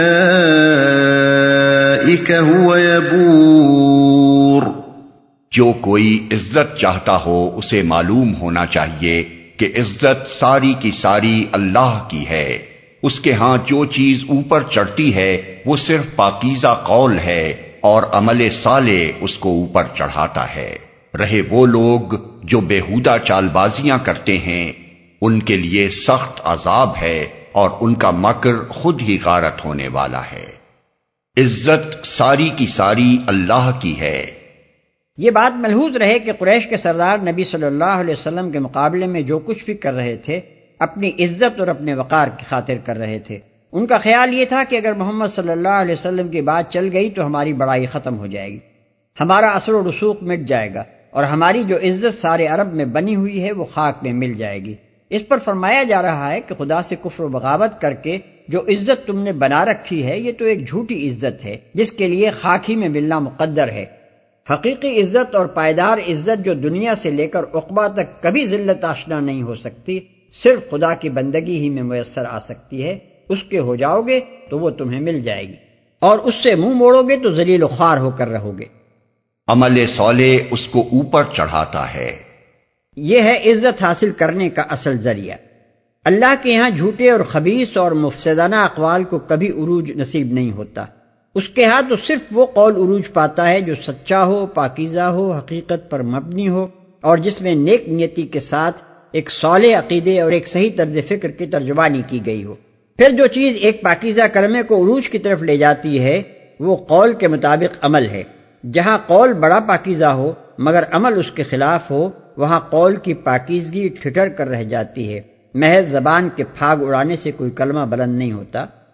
أولئك هو يبور۔ جو کوئی عزت چاہتا ہو اسے معلوم ہونا چاہیے کہ عزت ساری کی ساری اللہ کی ہے۔ اس کے ہاں جو چیز اوپر چڑھتی ہے وہ صرف پاکیزہ قول ہے اور عمل صالح اس کو اوپر چڑھاتا ہے۔ رہے وہ لوگ جو بیہودہ چال بازیاں کرتے ہیں ان کے لیے سخت عذاب ہے اور ان کا مکر خود ہی غارت ہونے والا ہے۔ عزت ساری کی ساری اللہ کی ہے۔ یہ بات ملحوظ رہے کہ قریش کے سردار نبی صلی اللہ علیہ وسلم کے مقابلے میں جو کچھ بھی کر رہے تھے اپنی عزت اور اپنے وقار کی خاطر کر رہے تھے۔ ان کا خیال یہ تھا کہ اگر محمد صلی اللہ علیہ وسلم کی بات چل گئی تو ہماری بڑائی ختم ہو جائے گی، ہمارا اثر و رسوخ مٹ جائے گا اور ہماری جو عزت سارے عرب میں بنی ہوئی ہے وہ خاک میں مل جائے گی۔ اس پر فرمایا جا رہا ہے کہ خدا سے کفر و بغاوت کر کے جو عزت تم نے بنا رکھی ہے یہ تو ایک جھوٹی عزت ہے جس کے لیے خاک ہی میں ملنا مقدر ہے۔ حقیقی عزت اور پائیدار عزت جو دنیا سے لے کر عقبہ تک کبھی ذلت آشنا نہیں ہو سکتی، صرف خدا کی بندگی ہی میں میسر آ سکتی ہے۔ اس کے ہو جاؤ گے تو وہ تمہیں مل جائے گی اور اس سے منہ موڑو گے تو ذلیل و خوار ہو کر رہو گے۔ عمل صالح اس کو اوپر چڑھاتا ہے۔ یہ ہے عزت حاصل کرنے کا اصل ذریعہ۔ اللہ کے ہاں جھوٹے اور خبیث اور مفسدانہ اقوال کو کبھی عروج نصیب نہیں ہوتا۔ اس کے ہاں تو صرف وہ قول عروج پاتا ہے جو سچا ہو، پاکیزہ ہو، حقیقت پر مبنی ہو اور جس میں نیک نیتی کے ساتھ ایک صالح عقیدے اور ایک صحیح طرز فکر کی ترجمانی کی گئی ہو۔ پھر جو چیز ایک پاکیزہ کلمے کو عروج کی طرف لے جاتی ہے وہ قول کے مطابق عمل ہے۔ جہاں قول بڑا پاکیزہ ہو مگر عمل اس کے خلاف ہو وہاں قول کی پاکیزگی ٹھٹر کر رہ جاتی ہے۔ محض زبان کے پھاگ اڑانے سے کوئی کلمہ بلند نہیں ہوتا،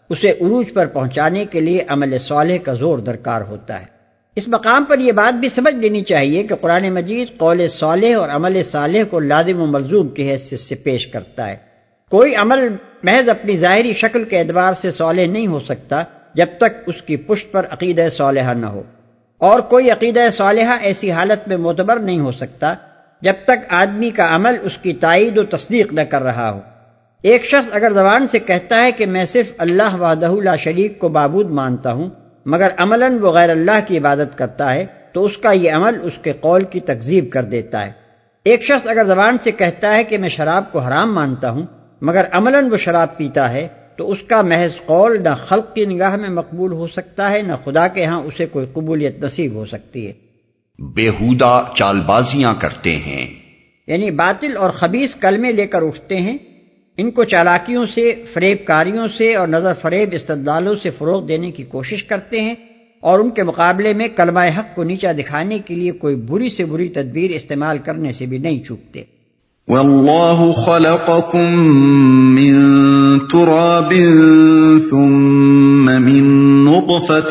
اسے عروج پر پہنچانے کے لیے عمل صالح کا زور درکار ہوتا ہے۔ اس مقام پر یہ بات بھی سمجھ لینی چاہیے کہ قرآن مجید قول صالح اور عمل صالح کو لازم و ملزوم کی حیثیت سے پیش کرتا ہے۔ کوئی عمل محض اپنی ظاہری شکل کے اعتبار سے صالح نہیں ہو سکتا جب تک اس کی پشت پر عقیدہ صالحہ نہ ہو، اور کوئی عقیدہ صالحہ ایسی حالت میں معتبر نہیں ہو سکتا جب تک آدمی کا عمل اس کی تائید و تصدیق نہ کر رہا ہو۔ ایک شخص اگر زبان سے کہتا ہے کہ میں صرف اللہ وحدہ لا شریک کو معبود مانتا ہوں، مگر عملاً وہ غیر اللہ کی عبادت کرتا ہے، تو اس کا یہ عمل اس کے قول کی تکذیب کر دیتا ہے۔ ایک شخص اگر زبان سے کہتا ہے کہ میں شراب کو حرام مانتا ہوں، مگر عملاً وہ شراب پیتا ہے، تو اس کا محض قول نہ خلق کی نگاہ میں مقبول ہو سکتا ہے، نہ خدا کے ہاں اسے کوئی قبولیت نصیب ہو سکتی ہے۔ بیہودہ چال بازیاں کرتے ہیں، یعنی باطل اور خبیث کلمے لے کر اٹھتے ہیں، ان کو چالاکیوں سے، فریب کاریوں سے اور نظر فریب استدلالوں سے فروغ دینے کی کوشش کرتے ہیں، اور ان کے مقابلے میں کلمہ حق کو نیچا دکھانے کے لیے کوئی بری سے بری تدبیر استعمال کرنے سے بھی نہیں چوکتے۔ واللہ خلقکم من تراب ثم من نطفة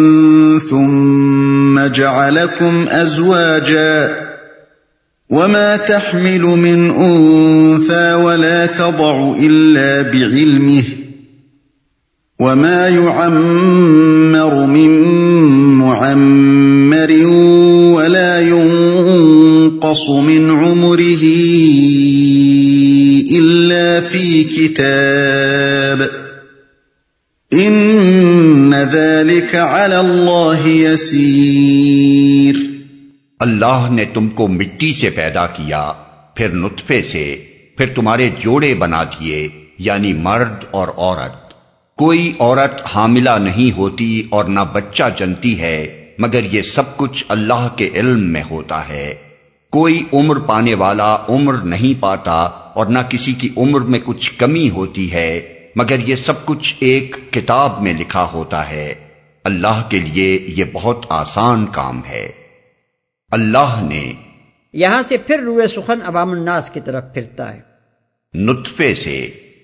ثم جعلکم ازواجا وما تحمل من انثى ولا تضع الا بعلمه وما يعمر من معمر ولا ينقص من عمره الا في كتاب ان ذلك على الله يسير۔ اللہ نے تم کو مٹی سے پیدا کیا، پھر نطفے سے، پھر تمہارے جوڑے بنا دیے، یعنی مرد اور عورت۔ کوئی عورت حاملہ نہیں ہوتی اور نہ بچہ جنتی ہے، مگر یہ سب کچھ اللہ کے علم میں ہوتا ہے۔ کوئی عمر پانے والا عمر نہیں پاتا اور نہ کسی کی عمر میں کچھ کمی ہوتی ہے، مگر یہ سب کچھ ایک کتاب میں لکھا ہوتا ہے۔ اللہ کے لیے یہ بہت آسان کام ہے۔ اللہ نے، یہاں سے پھر روئے سخن عوام الناس کی طرف پھرتا ہے، نطفے سے،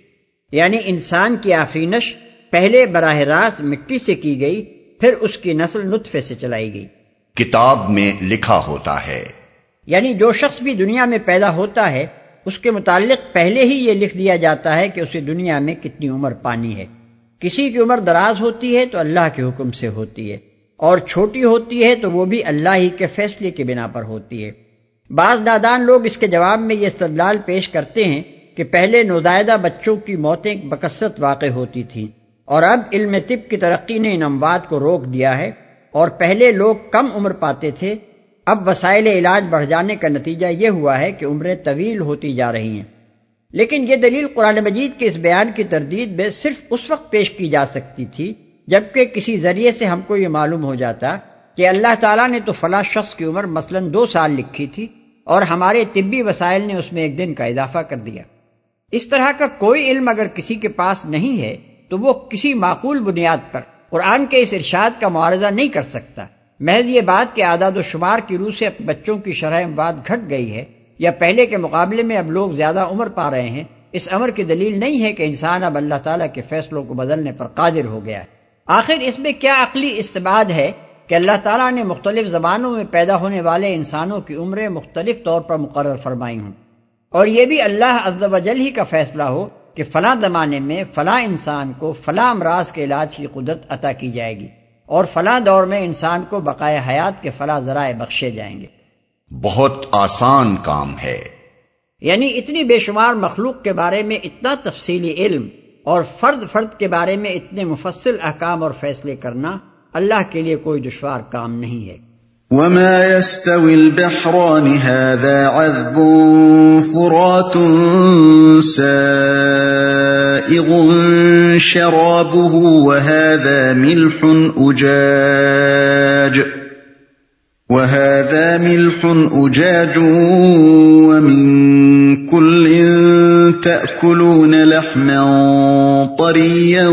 یعنی انسان کی آفرینش پہلے براہ راست مٹی سے کی گئی، پھر اس کی نسل نطفے سے چلائی گئی، کتاب میں لکھا ہوتا ہے۔ یعنی جو شخص بھی دنیا میں پیدا ہوتا ہے اس کے متعلق پہلے ہی یہ لکھ دیا جاتا ہے کہ اسے دنیا میں کتنی عمر پانی ہے۔ کسی کی عمر دراز ہوتی ہے تو اللہ کے حکم سے ہوتی ہے، اور چھوٹی ہوتی ہے تو وہ بھی اللہ ہی کے فیصلے کی بنا پر ہوتی ہے۔ بعض نادان لوگ اس کے جواب میں یہ استدلال پیش کرتے ہیں کہ پہلے نوزائیدہ بچوں کی موتیں بکثرت واقع ہوتی تھیں، اور اب علم طب کی ترقی نے ان اموات کو روک دیا ہے، اور پہلے لوگ کم عمر پاتے تھے، اب وسائل علاج بڑھ جانے کا نتیجہ یہ ہوا ہے کہ عمریں طویل ہوتی جا رہی ہیں۔ لیکن یہ دلیل قرآن مجید کے اس بیان کی تردید میں صرف اس وقت پیش کی جا سکتی تھی جبکہ کسی ذریعے سے ہم کو یہ معلوم ہو جاتا کہ اللہ تعالیٰ نے تو فلاں شخص کی عمر مثلاً دو سال لکھی تھی اور ہمارے طبی وسائل نے اس میں ایک دن کا اضافہ کر دیا۔ اس طرح کا کوئی علم اگر کسی کے پاس نہیں ہے تو وہ کسی معقول بنیاد پر قرآن کے اس ارشاد کا معارضہ نہیں کر سکتا۔ محض یہ بات کہ اعداد و شمار کی روح سے بچوں کی شرح اموات گھٹ گئی ہے یا پہلے کے مقابلے میں اب لوگ زیادہ عمر پا رہے ہیں، اس امر کی دلیل نہیں ہے کہ انسان اب اللہ تعالیٰ کے فیصلوں کو بدلنے پر قادر ہو گیا ہے۔ آخر اس میں کیا عقلی استبعاد ہے کہ اللہ تعالیٰ نے مختلف زمانوں میں پیدا ہونے والے انسانوں کی عمریں مختلف طور پر مقرر فرمائی ہوں، اور یہ بھی اللہ عز و جل ہی کا فیصلہ ہو کہ فلاں زمانے میں فلاں انسان کو فلاں امراض کے علاج کی قدرت عطا کی جائے گی اور فلاں دور میں انسان کو بقائے حیات کے فلاں ذرائع بخشے جائیں گے۔ بہت آسان کام ہے۔ یعنی اتنی بے شمار مخلوق کے بارے میں اتنا تفصیلی علم اور فرد فرد کے بارے میں اتنے مفصل احکام اور فیصلے کرنا اللہ کے لیے کوئی دشوار کام نہیں ہے۔ وما يستوي البحران هذا عذب فرات سائغ شرابه وهذا ملح أجاج وهذا ملح أجاج ومن كل تأكلون لحما طريا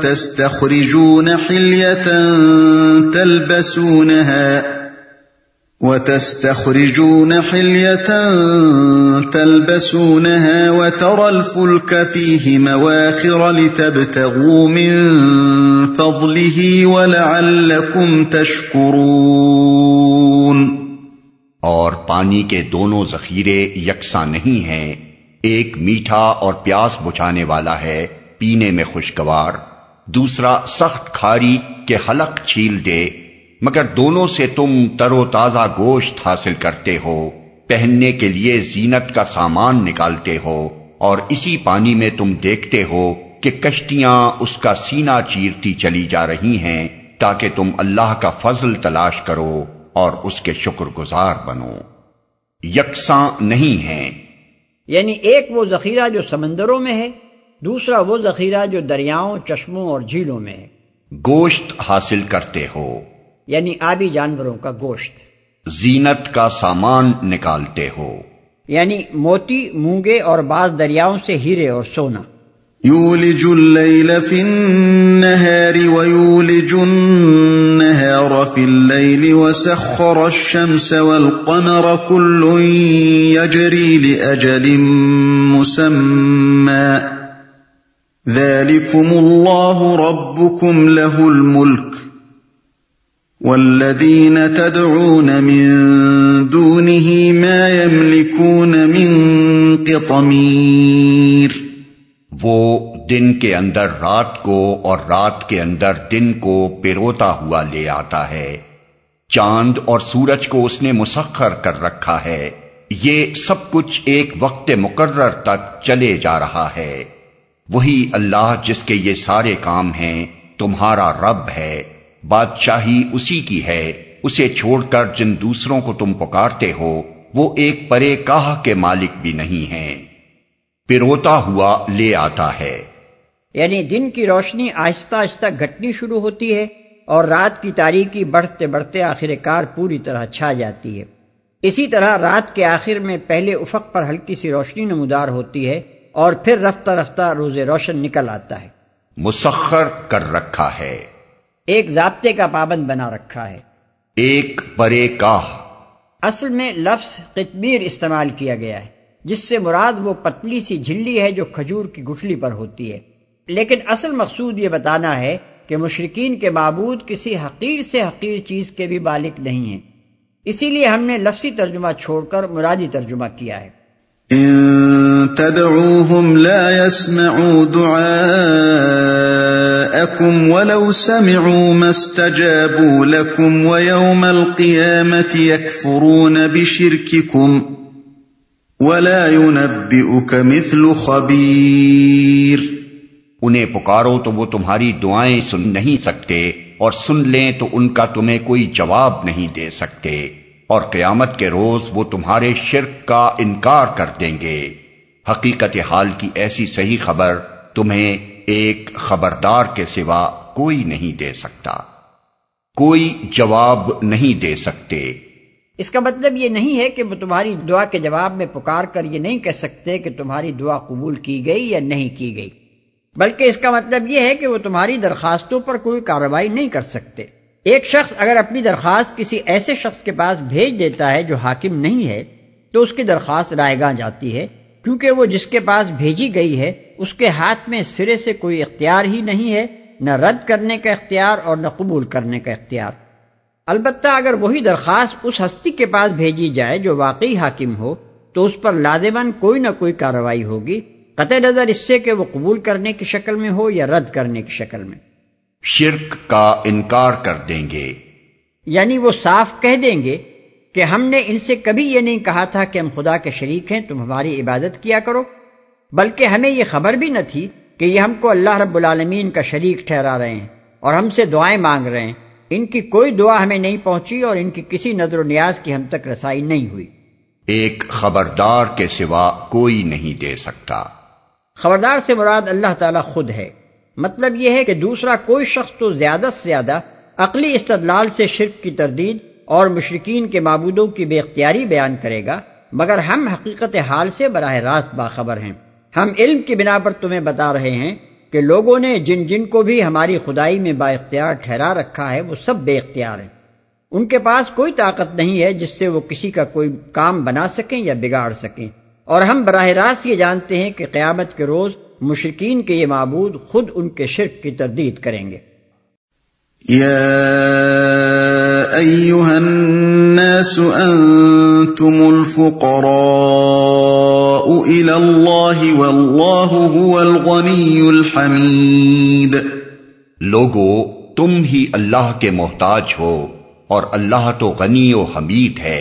وتستخرجون حلية تلبسونها وَتَسْتَخْرِجُونَ حِلْيَةً تَلْبَسُونَهَا وَتَرَى الْفُلْكَ فِيهِ مَوَاخِرَ لِتَبْتَغُوا مِنْ فَضْلِهِ وَلَعَلَّكُمْ تَشْكُرُونَ۔ اور پانی کے دونوں ذخیرے یکساں نہیں ہیں، ایک میٹھا اور پیاس بجھانے والا ہے، پینے میں خوشگوار، دوسرا سخت کھاری کہ حلق چھیل دے، مگر دونوں سے تم تر و تازہ گوشت حاصل کرتے ہو، پہننے کے لیے زینت کا سامان نکالتے ہو، اور اسی پانی میں تم دیکھتے ہو کہ کشتیاں اس کا سینہ چیرتی چلی جا رہی ہیں تاکہ تم اللہ کا فضل تلاش کرو اور اس کے شکر گزار بنو۔ یکساں نہیں ہیں، یعنی ایک وہ ذخیرہ جو سمندروں میں ہے، دوسرا وہ ذخیرہ جو دریاؤں، چشموں اور جھیلوں میں ہے۔ گوشت حاصل کرتے ہو، یعنی آبی جانوروں کا گوشت۔ زینت کا سامان نکالتے ہو، یعنی موتی، مونگے اور بعض دریاؤں سے ہیرے اور سونا۔ یولج اللیل فی النہار ویولج النہار فی اللیل وسخر الشمس والقمر کل یجری لأجل مسمى ذلکم اللہ ربکم لہ الملک والذین تدعون من دونه ما يملكون من قطمیر۔ وہ دن کے اندر رات کو اور رات کے اندر دن کو پیروتا ہوا لے آتا ہے، چاند اور سورج کو اس نے مسخر کر رکھا ہے، یہ سب کچھ ایک وقت مقرر تک چلے جا رہا ہے۔ وہی اللہ جس کے یہ سارے کام ہیں تمہارا رب ہے، بادشاہی اسی کی ہے، اسے چھوڑ کر جن دوسروں کو تم پکارتے ہو وہ ایک پرے کاہ کے مالک بھی نہیں ہیں۔ پیروتا ہوا لے آتا ہے، یعنی دن کی روشنی آہستہ آہستہ گھٹنی شروع ہوتی ہے اور رات کی تاریکی بڑھتے بڑھتے آخر کار پوری طرح چھا جاتی ہے۔ اسی طرح رات کے آخر میں پہلے افق پر ہلکی سی روشنی نمودار ہوتی ہے اور پھر رفتہ رفتہ روز روشن نکل آتا ہے۔ مسخر کر رکھا ہے، ایک ضابطے کا پابند بنا رکھا ہے، ایک پرے کاہ۔ اصل میں لفظ قطمیر استعمال کیا گیا ہے جس سے مراد وہ پتلی سی جھلی ہے جو کھجور کی گٹھلی پر ہوتی ہے، لیکن اصل مقصود یہ بتانا ہے کہ مشرکین کے معبود کسی حقیر سے حقیر چیز کے بھی مالک نہیں ہیں، اسی لیے ہم نے لفظی ترجمہ چھوڑ کر مرادی ترجمہ کیا ہے۔ ان تدعوهم لا يسمعوا دعاءكم ولو سمعوا ما استجابوا لكم ويوم القيامة يكفرون بشرككم ولا ينبئك مثل خبير۔ انہیں پکارو تو وہ تمہاری دعائیں سن نہیں سکتے، اور سن لیں تو ان کا تمہیں کوئی جواب نہیں دے سکتے، اور قیامت کے روز وہ تمہارے شرک کا انکار کر دیں گے۔ حقیقت حال کی ایسی صحیح خبر تمہیں ایک خبردار کے سوا کوئی نہیں دے سکتا، کوئی جواب نہیں دے سکتے۔ اس کا مطلب یہ نہیں ہے کہ وہ تمہاری دعا کے جواب میں پکار کر یہ نہیں کہہ سکتے کہ تمہاری دعا قبول کی گئی یا نہیں کی گئی، بلکہ اس کا مطلب یہ ہے کہ وہ تمہاری درخواستوں پر کوئی کارروائی نہیں کر سکتے۔ ایک شخص اگر اپنی درخواست کسی ایسے شخص کے پاس بھیج دیتا ہے جو حاکم نہیں ہے تو اس کی درخواست رائے گاہ جاتی ہے، کیونکہ وہ جس کے پاس بھیجی گئی ہے اس کے ہاتھ میں سرے سے کوئی اختیار ہی نہیں ہے، نہ رد کرنے کا اختیار اور نہ قبول کرنے کا اختیار۔ البتہ اگر وہی درخواست اس ہستی کے پاس بھیجی جائے جو واقعی حاکم ہو تو اس پر لازماً کوئی نہ کوئی کارروائی ہوگی، قطع نظر اس سے کہ وہ قبول کرنے کی شکل میں ہو یا رد کرنے کی شکل میں۔ شرک کا انکار کر دیں گے، یعنی وہ صاف کہہ دیں گے کہ ہم نے ان سے کبھی یہ نہیں کہا تھا کہ ہم خدا کے شریک ہیں، تم ہماری عبادت کیا کرو، بلکہ ہمیں یہ خبر بھی نہ تھی کہ یہ ہم کو اللہ رب العالمین کا شریک ٹھہرا رہے ہیں اور ہم سے دعائیں مانگ رہے ہیں۔ ان کی کوئی دعا ہمیں نہیں پہنچی اور ان کی کسی نظر و نیاز کی ہم تک رسائی نہیں ہوئی۔ ایک خبردار کے سوا کوئی نہیں دے سکتا۔ خبردار سے مراد اللہ تعالیٰ خود ہے۔ مطلب یہ ہے کہ دوسرا کوئی شخص تو زیادہ سے زیادہ عقلی استدلال سے شرک کی تردید اور مشرکین کے معبودوں کی بے اختیاری بیان کرے گا، مگر ہم حقیقت حال سے براہ راست باخبر ہیں۔ ہم علم کی بنا پر تمہیں بتا رہے ہیں کہ لوگوں نے جن جن کو بھی ہماری خدائی میں با اختیار ٹھہرا رکھا ہے وہ سب بے اختیار ہیں، ان کے پاس کوئی طاقت نہیں ہے جس سے وہ کسی کا کوئی کام بنا سکیں یا بگاڑ سکیں، اور ہم براہ راست یہ جانتے ہیں کہ قیامت کے روز مشرکین کے یہ معبود خود ان کے شرک کی تردید کریں گے۔ یا ایھا الناس انتم الفقراء الی اللہ واللہ هو الغنی الحمید، لوگو تم ہی اللہ کے محتاج ہو اور اللہ تو غنی و حمید ہے۔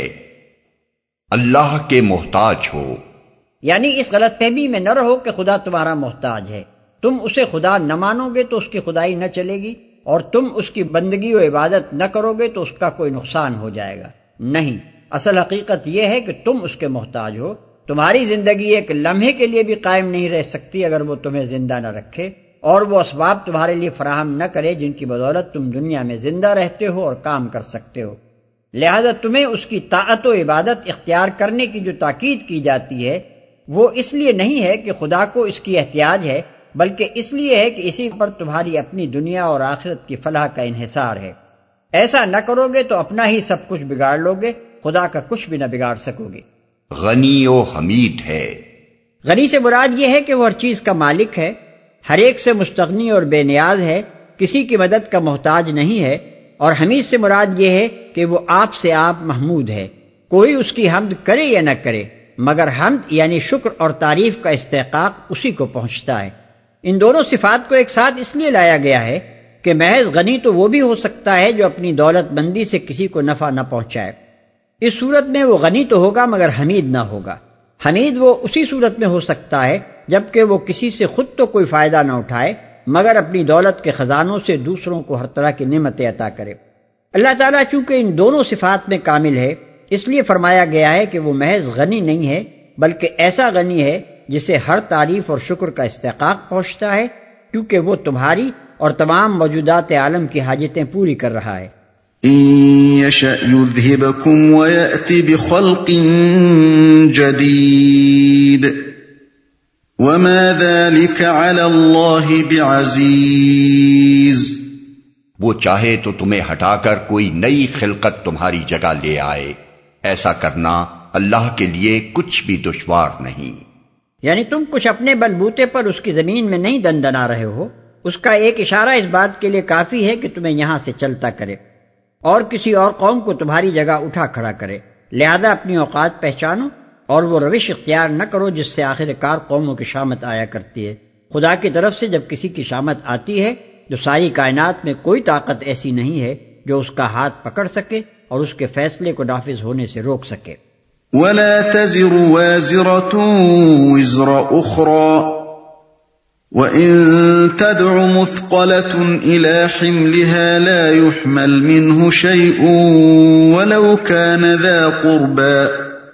اللہ کے محتاج ہو یعنی اس غلط فہمی میں نہ رہو کہ خدا تمہارا محتاج ہے۔ تم اسے خدا نہ مانو گے تو اس کی خدائی نہ چلے گی، اور تم اس کی بندگی و عبادت نہ کرو گے تو اس کا کوئی نقصان ہو جائے گا۔ نہیں، اصل حقیقت یہ ہے کہ تم اس کے محتاج ہو۔ تمہاری زندگی ایک لمحے کے لیے بھی قائم نہیں رہ سکتی اگر وہ تمہیں زندہ نہ رکھے، اور وہ اسباب تمہارے لیے فراہم نہ کرے جن کی بدولت تم دنیا میں زندہ رہتے ہو اور کام کر سکتے ہو۔ لہذا تمہیں اس کی طاعت و عبادت اختیار کرنے کی جو تاکید کی جاتی ہے وہ اس لیے نہیں ہے کہ خدا کو اس کی احتیاج ہے، بلکہ اس لیے ہے کہ اسی پر تمہاری اپنی دنیا اور آخرت کی فلاح کا انحصار ہے۔ ایسا نہ کرو گے تو اپنا ہی سب کچھ بگاڑ لو گے، خدا کا کچھ بھی نہ بگاڑ سکو گے۔ غنی و حمید ہے۔ غنی سے مراد یہ ہے کہ وہ ہر چیز کا مالک ہے، ہر ایک سے مستغنی اور بے نیاز ہے، کسی کی مدد کا محتاج نہیں ہے، اور حمید سے مراد یہ ہے کہ وہ آپ سے آپ محمود ہے، کوئی اس کی حمد کرے یا نہ کرے، مگر حمد یعنی شکر اور تعریف کا استحقاق اسی کو پہنچتا ہے۔ ان دونوں صفات کو ایک ساتھ اس لیے لایا گیا ہے کہ محض غنی تو وہ بھی ہو سکتا ہے جو اپنی دولت مندی سے کسی کو نفع نہ پہنچائے، اس صورت میں وہ غنی تو ہوگا مگر حمید نہ ہوگا۔ حمید وہ اسی صورت میں ہو سکتا ہے جبکہ وہ کسی سے خود تو کوئی فائدہ نہ اٹھائے مگر اپنی دولت کے خزانوں سے دوسروں کو ہر طرح کی نعمتیں عطا کرے۔ اللہ تعالیٰ چونکہ ان دونوں صفات میں کامل ہے، اس لیے فرمایا گیا ہے کہ وہ محض غنی نہیں ہے بلکہ ایسا غنی ہے جسے ہر تعریف اور شکر کا استحقاق پہنچتا ہے، کیونکہ وہ تمہاری اور تمام موجودات عالم کی حاجتیں پوری کر رہا ہے۔ إن يشأ يذهبكم ويأتي بخلق جديد وما ذلك على الله بعزيز، وہ چاہے تو تمہیں ہٹا کر کوئی نئی خلقت تمہاری جگہ لے آئے، ایسا کرنا اللہ کے لیے کچھ بھی دشوار نہیں۔ یعنی تم کچھ اپنے بلبوتے پر اس کی زمین میں نہیں دندنا رہے ہو، اس کا ایک اشارہ اس بات کے لیے کافی ہے کہ تمہیں یہاں سے چلتا کرے اور کسی اور قوم کو تمہاری جگہ اٹھا کھڑا کرے۔ لہذا اپنی اوقات پہچانو اور وہ روش اختیار نہ کرو جس سے آخر کار قوموں کی شامت آیا کرتی ہے۔ خدا کی طرف سے جب کسی کی شامت آتی ہے جو ساری کائنات میں کوئی طاقت ایسی نہیں ہے جو اس کا ہاتھ پکڑ سکے اور اس کے فیصلے کو نافذ ہونے سے روک سکے۔ ولا تزر وازرة وزر أخرى وَإِن تَدْعُ مُثْقَلَةٌ إِلَى حِمْلِهَا لَا يُحْمَلْ مِنْهُ شَيْءٌ وَلَوْ كَانَ ذَا قُرْبَى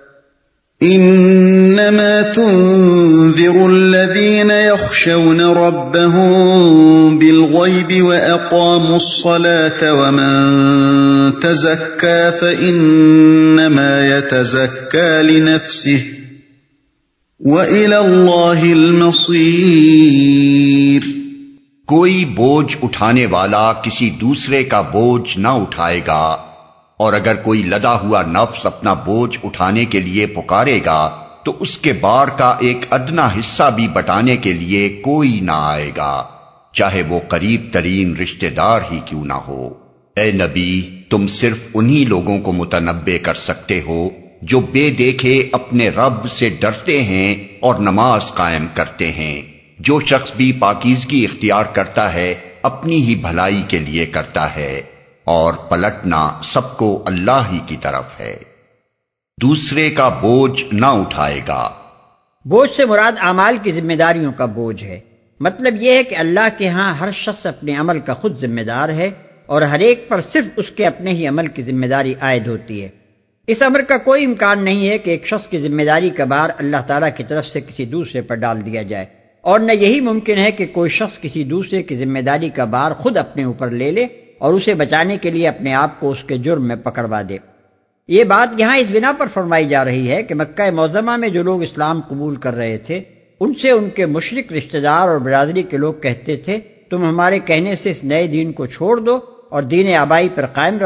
إِنَّمَا تُنذِرُ الَّذِينَ يَخْشَوْنَ رَبَّهُم بِالْغَيْبِ وَأَقَامُوا الصَّلَاةَ وَمَن تَزَكَّى فَإِنَّمَا يَتَزَكَّى لِنَفْسِهِ وَإِلَى اللَّهِ الْمَصِيرُ، کوئی بوجھ اٹھانے والا کسی دوسرے کا بوجھ نہ اٹھائے گا، اور اگر کوئی لدا ہوا نفس اپنا بوجھ اٹھانے کے لیے پکارے گا تو اس کے بار کا ایک ادنا حصہ بھی بٹانے کے لیے کوئی نہ آئے گا، چاہے وہ قریب ترین رشتہ دار ہی کیوں نہ ہو۔ اے نبی، تم صرف انہی لوگوں کو متنبع کر سکتے ہو جو بے دیکھے اپنے رب سے ڈرتے ہیں اور نماز قائم کرتے ہیں۔ جو شخص بھی پاکیزگی اختیار کرتا ہے اپنی ہی بھلائی کے لیے کرتا ہے، اور پلٹنا سب کو اللہ ہی کی طرف ہے۔ دوسرے کا بوجھ نہ اٹھائے گا۔ بوجھ سے مراد اعمال کی ذمہ داریوں کا بوجھ ہے۔ مطلب یہ ہے کہ اللہ کے ہاں ہر شخص اپنے عمل کا خود ذمہ دار ہے اور ہر ایک پر صرف اس کے اپنے ہی عمل کی ذمہ داری عائد ہوتی ہے۔ اس امر کا کوئی امکان نہیں ہے کہ ایک شخص کی ذمہ داری کا بار اللہ تعالیٰ کی طرف سے کسی دوسرے پر ڈال دیا جائے، اور نہ یہی ممکن ہے کہ کوئی شخص کسی دوسرے کی ذمہ داری کا بار خود اپنے اوپر لے لے اور اسے بچانے کے لیے اپنے آپ کو اس کے جرم میں پکڑوا دے۔ یہ بات یہاں اس بنا پر فرمائی جا رہی ہے کہ مکہ معظمہ میں جو لوگ اسلام قبول کر رہے تھے ان سے ان کے مشرک رشتہ دار اور برادری کے لوگ کہتے تھے تم ہمارے کہنے سے اس نئے دین کو چھوڑ دو اور دین آبائی پر قائم رہو،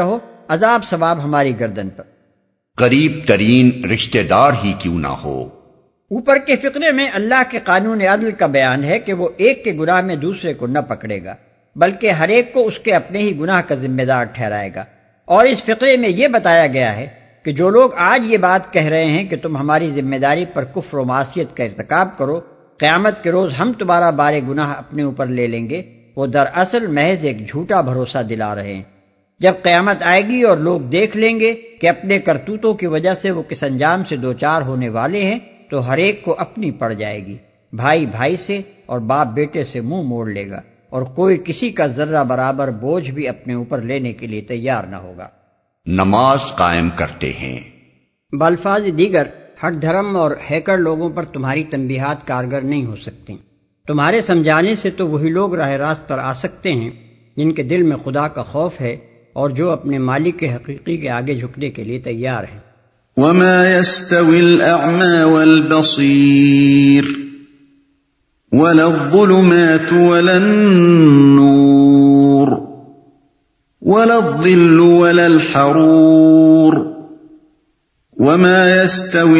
عذاب ثواب ہماری گردن پر، قریب ترین رشتہ دار ہی کیوں نہ ہو۔ اوپر کے فقرے میں اللہ کے قانون عدل کا بیان ہے کہ وہ ایک کے گناہ میں دوسرے کو نہ پکڑے گا، بلکہ ہر ایک کو اس کے اپنے ہی گناہ کا ذمہ دار ٹھہرائے گا۔ اور اس فقرے میں یہ بتایا گیا ہے کہ جو لوگ آج یہ بات کہہ رہے ہیں کہ تم ہماری ذمہ داری پر کفر و معصیت کا ارتکاب کرو، قیامت کے روز ہم تمہارا بار گناہ اپنے اوپر لے لیں گے، وہ دراصل محض ایک جھوٹا بھروسہ دلا رہے ہیں۔ جب قیامت آئے گی اور لوگ دیکھ لیں گے کہ اپنے کرتوتوں کی وجہ سے وہ کس انجام سے دوچار ہونے والے ہیں، تو ہر ایک کو اپنی پڑ جائے گی، بھائی بھائی سے اور باپ بیٹے سے منہ موڑ لے گا، اور کوئی کسی کا ذرہ برابر بوجھ بھی اپنے اوپر لینے کے لیے تیار نہ ہوگا۔ نماز قائم کرتے ہیں۔ بالفاظ دیگر ہٹ دھرم اور ہیکر لوگوں پر تمہاری تنبیہات کارگر نہیں ہو سکتی۔ تمہارے سمجھانے سے تو وہی لوگ راہ راست پر آ سکتے ہیں جن کے دل میں خدا کا خوف ہے اور جو اپنے مالک کے حقیقی کے آگے جھکنے کے لیے تیار ہیں۔ وما يستوي الأعمى والبصير ولا الظلمات ولا النور ولا الظل ولا الحرور وما يستوي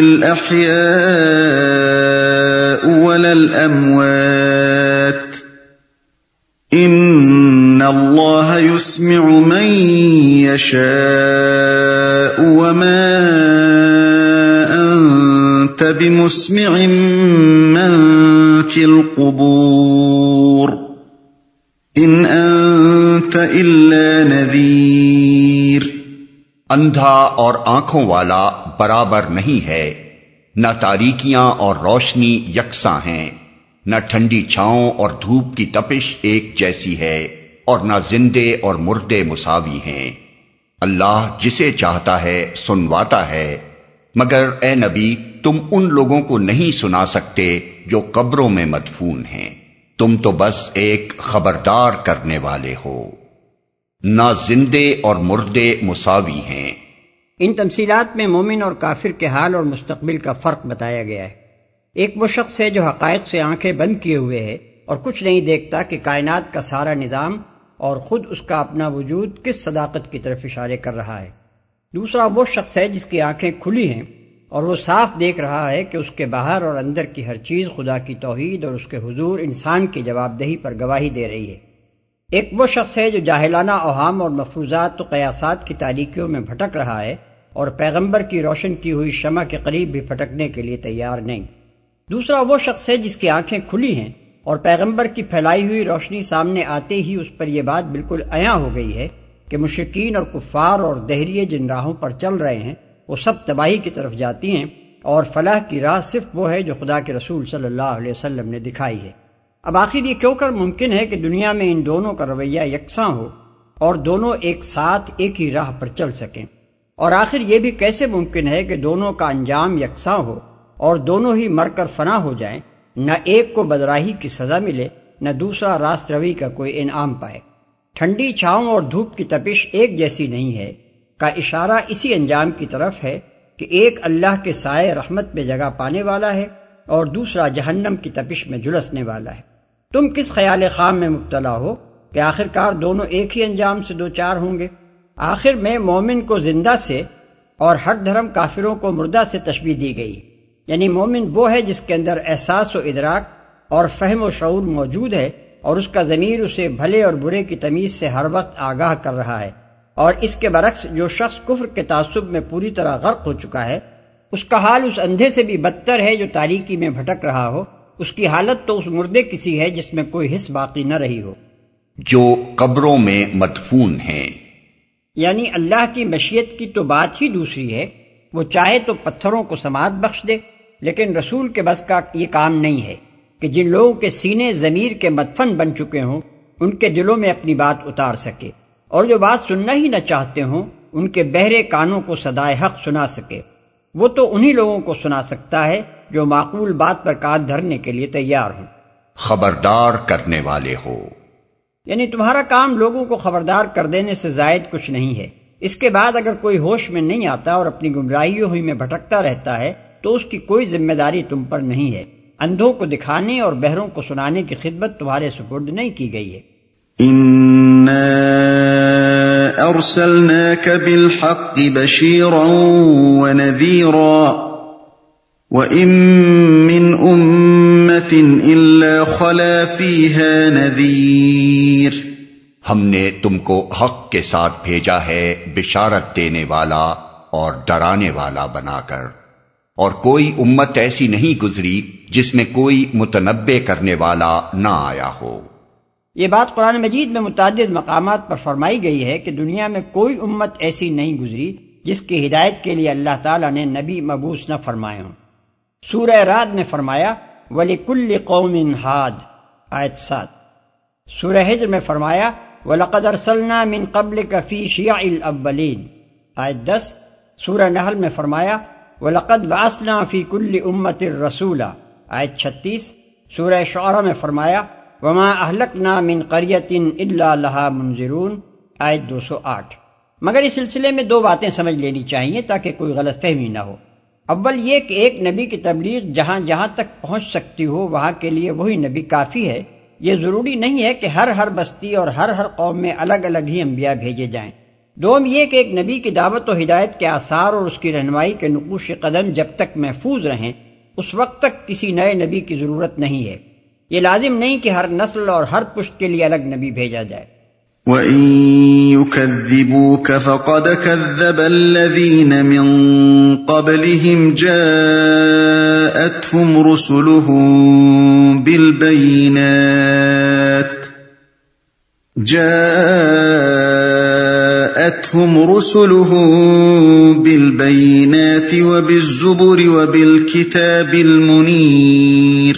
الأحياء ولا الأموات إن الله يسمع من يشاء وما أنت بمسمع من في القبور إن أنت إلا نذير۔ اندھا اور آنکھوں والا برابر نہیں ہے، نہ تاریکیاں اور روشنی یکساں ہیں، نہ ٹھنڈی چھاؤں اور دھوپ کی تپش ایک جیسی ہے، اور نہ زندے اور مردے مساوی ہیں۔ اللہ جسے چاہتا ہے سنواتا ہے، مگر اے نبی تم ان لوگوں کو نہیں سنا سکتے جو قبروں میں مدفون ہیں، تم تو بس ایک خبردار کرنے والے ہو۔ نہ زندے اور مردے مساوی ہیں۔ ان تمثیلات میں مومن اور کافر کے حال اور مستقبل کا فرق بتایا گیا ہے۔ ایک وہ شخص ہے جو حقائق سے آنکھیں بند کیے ہوئے ہے اور کچھ نہیں دیکھتا کہ کائنات کا سارا نظام اور خود اس کا اپنا وجود کس صداقت کی طرف اشارے کر رہا ہے۔ دوسرا وہ شخص ہے جس کی آنکھیں کھلی ہیں اور وہ صاف دیکھ رہا ہے کہ اس کے باہر اور اندر کی ہر چیز خدا کی توحید اور اس کے حضور انسان کی جواب دہی پر گواہی دے رہی ہے۔ ایک وہ شخص ہے جو جاہلانہ اوہام اور مفروضات و قیاسات کی تاریکیوں میں بھٹک رہا ہے اور پیغمبر کی روشن کی ہوئی شمع کے قریب بھی پھٹکنے کے لیے تیار نہیں۔ دوسرا وہ شخص ہے جس کی آنکھیں کھلی ہیں اور پیغمبر کی پھیلائی ہوئی روشنی سامنے آتے ہی اس پر یہ بات بالکل عیاں ہو گئی ہے کہ مشرکین اور کفار اور دہریے جن راہوں پر چل رہے ہیں وہ سب تباہی کی طرف جاتی ہیں، اور فلاح کی راہ صرف وہ ہے جو خدا کے رسول صلی اللہ علیہ وسلم نے دکھائی ہے۔ اب آخر یہ کیوں کر ممکن ہے کہ دنیا میں ان دونوں کا رویہ یکساں ہو اور دونوں ایک ساتھ ایک ہی راہ پر چل سکیں؟ اور آخر یہ بھی کیسے ممکن ہے کہ دونوں کا انجام یکساں ہو اور دونوں ہی مر کر فنا ہو جائیں، نہ ایک کو بدراہی کی سزا ملے نہ دوسرا راست روی کا کوئی انعام پائے؟ ٹھنڈی چھاؤں اور دھوپ کی تپش ایک جیسی نہیں ہے کا اشارہ اسی انجام کی طرف ہے کہ ایک اللہ کے سائے رحمت میں جگہ پانے والا ہے اور دوسرا جہنم کی تپش میں جھلسنے والا ہے۔ تم کس خیال خام میں مبتلا ہو کہ آخرکار دونوں ایک ہی انجام سے دوچار ہوں گے؟ آخر میں مومن کو زندہ سے اور ہٹ دھرم کافروں کو مردہ سے تشبیہ دی گئی، یعنی مومن وہ ہے جس کے اندر احساس و ادراک اور فہم و شعور موجود ہے اور اس کا ضمیر اسے بھلے اور برے کی تمیز سے ہر وقت آگاہ کر رہا ہے، اور اس کے برعکس جو شخص کفر کے تعصب میں پوری طرح غرق ہو چکا ہے اس کا حال اس اندھے سے بھی بدتر ہے جو تاریکی میں بھٹک رہا ہو۔ اس کی حالت تو اس مردے کسی ہے جس میں کوئی حس باقی نہ رہی ہو، جو قبروں میں مدفون ہیں۔ یعنی اللہ کی مشیت کی تو بات ہی دوسری ہے، وہ چاہے تو پتھروں کو سماعت بخش دے، لیکن رسول کے بس کا یہ کام نہیں ہے کہ جن لوگوں کے سینے ضمیر کے مدفن بن چکے ہوں ان کے دلوں میں اپنی بات اتار سکے، اور جو بات سننا ہی نہ چاہتے ہوں ان کے بہرے کانوں کو صدائے حق سنا سکے۔ وہ تو انہی لوگوں کو سنا سکتا ہے جو معقول بات پر کان دھرنے کے لیے تیار ہوں۔ خبردار کرنے والے ہو، یعنی تمہارا کام لوگوں کو خبردار کر دینے سے زائد کچھ نہیں ہے۔ اس کے بعد اگر کوئی ہوش میں نہیں آتا اور اپنی گمراہیوں ہوئی میں بھٹکتا رہتا ہے تو اس کی کوئی ذمہ داری تم پر نہیں ہے۔ اندھوں کو دکھانے اور بہروں کو سنانے کی خدمت تمہارے سپرد نہیں کی گئی ہے۔ إِنَّا أَرْسَلْنَاكَ بِالْحَقِّ بَشِيرًا وَنَذِيرًا وَإِن مِّنْ أُمَّةٍ إِلَّا خَلَا فِيهَا نَذِيرٌ۔ ہم نے تم کو حق کے ساتھ بھیجا ہے بشارت دینے والا اور ڈرانے والا بنا کر، اور کوئی امت ایسی نہیں گزری جس میں کوئی متنبع کرنے والا نہ آیا ہو۔ یہ بات قرآن مجید میں متعدد مقامات پر فرمائی گئی ہے کہ دنیا میں کوئی امت ایسی نہیں گزری جس کی ہدایت کے لیے اللہ تعالیٰ نے نبی مبعوث نہ فرمائے ہوں۔ سورہ رعد میں فرمایا وَلِكُلِّ قَوْمٍ ہاد، آیت سات۔ سورہ حجر میں فرمایا وَلَقَدْ أَرْسَلْنَا مِن قَبْلِكَ فِي شِيَعِ الْأَوَّلِينَ، آیت دس۔ سورہ نحل میں فرمایا وَلَقَدْ بَعَثْنَا فِي كُلِّ أُمَّةٍ رَسُولًا، آیت چھتیس۔ سورہ شعراء میں فرمایا وَمَا أَهْلَكْنَا مِن قَرْيَةٍ إِلَّا لَهَا مُنذِرُونَ، آیت دو سو آٹھ۔ مگر اس سلسلے میں دو باتیں سمجھ لینی چاہیے تاکہ کوئی غلط فہمی نہ ہو۔ اول یہ کہ ایک نبی کی تبلیغ جہاں جہاں تک پہنچ سکتی ہو وہاں کے لیے وہی نبی کافی ہے۔ یہ ضروری نہیں ہے کہ ہر ہر بستی اور ہر ہر قوم میں الگ الگ ہی انبیاء بھیجے جائیں۔ دوم یہ کہ ایک نبی کی دعوت و ہدایت کے آثار اور اس کی رہنمائی کے نقوش قدم جب تک محفوظ رہیں اس وقت تک کسی نئے نبی کی ضرورت نہیں ہے۔ یہ لازم نہیں کہ ہر نسل اور ہر پشت کے لیے الگ نبی بھیجا جائے۔ وَإِن يُكَذِّبُوكَ فَقَدْ كَذَّبَ الَّذِينَ مِن قَبْلِهِمْ جَاءَتْهُمْ رُسُلُهُم بِالْبَيِّنَاتِ جَاءَتْهُمْ رُسُلُهُم بِالْبَيِّنَاتِ وَبِالزُّبُرِ وَبِالْكِتَابِ الْمُنِيرِ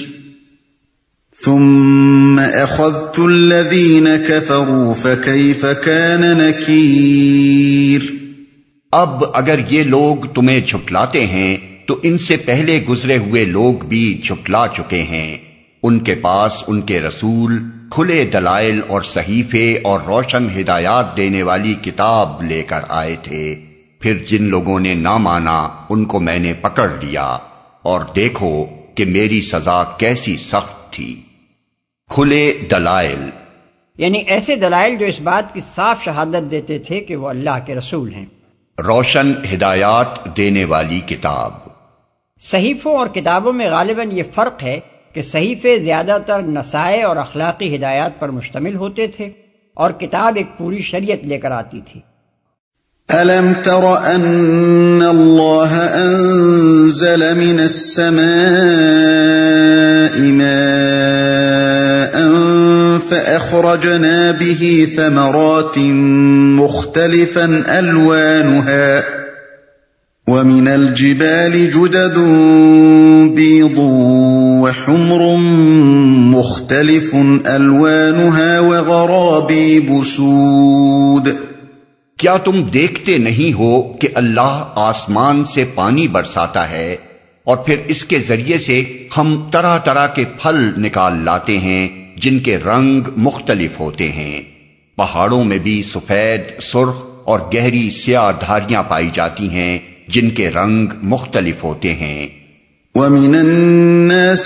ثم اخذت الذين كفروا فكيف كان نكير۔ اب اگر یہ لوگ تمہیں جھٹلاتے ہیں تو ان سے پہلے گزرے ہوئے لوگ بھی جھٹلا چکے ہیں۔ ان کے پاس ان کے رسول کھلے دلائل اور صحیفے اور روشن ہدایات دینے والی کتاب لے کر آئے تھے، پھر جن لوگوں نے نہ مانا ان کو میں نے پکڑ لیا، اور دیکھو کہ میری سزا کیسی سخت تھی۔ کھلے دلائل یعنی ایسے دلائل جو اس بات کی صاف شہادت دیتے تھے کہ وہ اللہ کے رسول ہیں۔ روشن ہدایات دینے والی کتاب۔ صحیفوں اور کتابوں میں غالباً یہ فرق ہے کہ صحیفے زیادہ تر نصائح اور اخلاقی ہدایات پر مشتمل ہوتے تھے اور کتاب ایک پوری شریعت لے کر آتی تھی۔ أَلَمْ تَرَ أَنَّ اللَّهَ أَنزَلَ مِنَ السَّمَاءِ مَاءً فَأَخْرَجْنَا بِهِ ثَمَرَاتٍ مُخْتَلِفًا أَلْوَانُهَا وَمِنَ الْجِبَالِ جُدَدٌ بِيضٌ وَحُمْرٌ مُخْتَلِفٌ أَلْوَانُهَا وَغَرَابِيبُ سُودٌ۔ کیا تم دیکھتے نہیں ہو کہ اللہ آسمان سے پانی برساتا ہے اور پھر اس کے ذریعے سے ہم طرح طرح کے پھل نکال لاتے ہیں جن کے رنگ مختلف ہوتے ہیں۔ پہاڑوں میں بھی سفید، سرخ اور گہری سیاہ دھاریاں پائی جاتی ہیں جن کے رنگ مختلف ہوتے ہیں۔ وَمِنَ النَّاسِ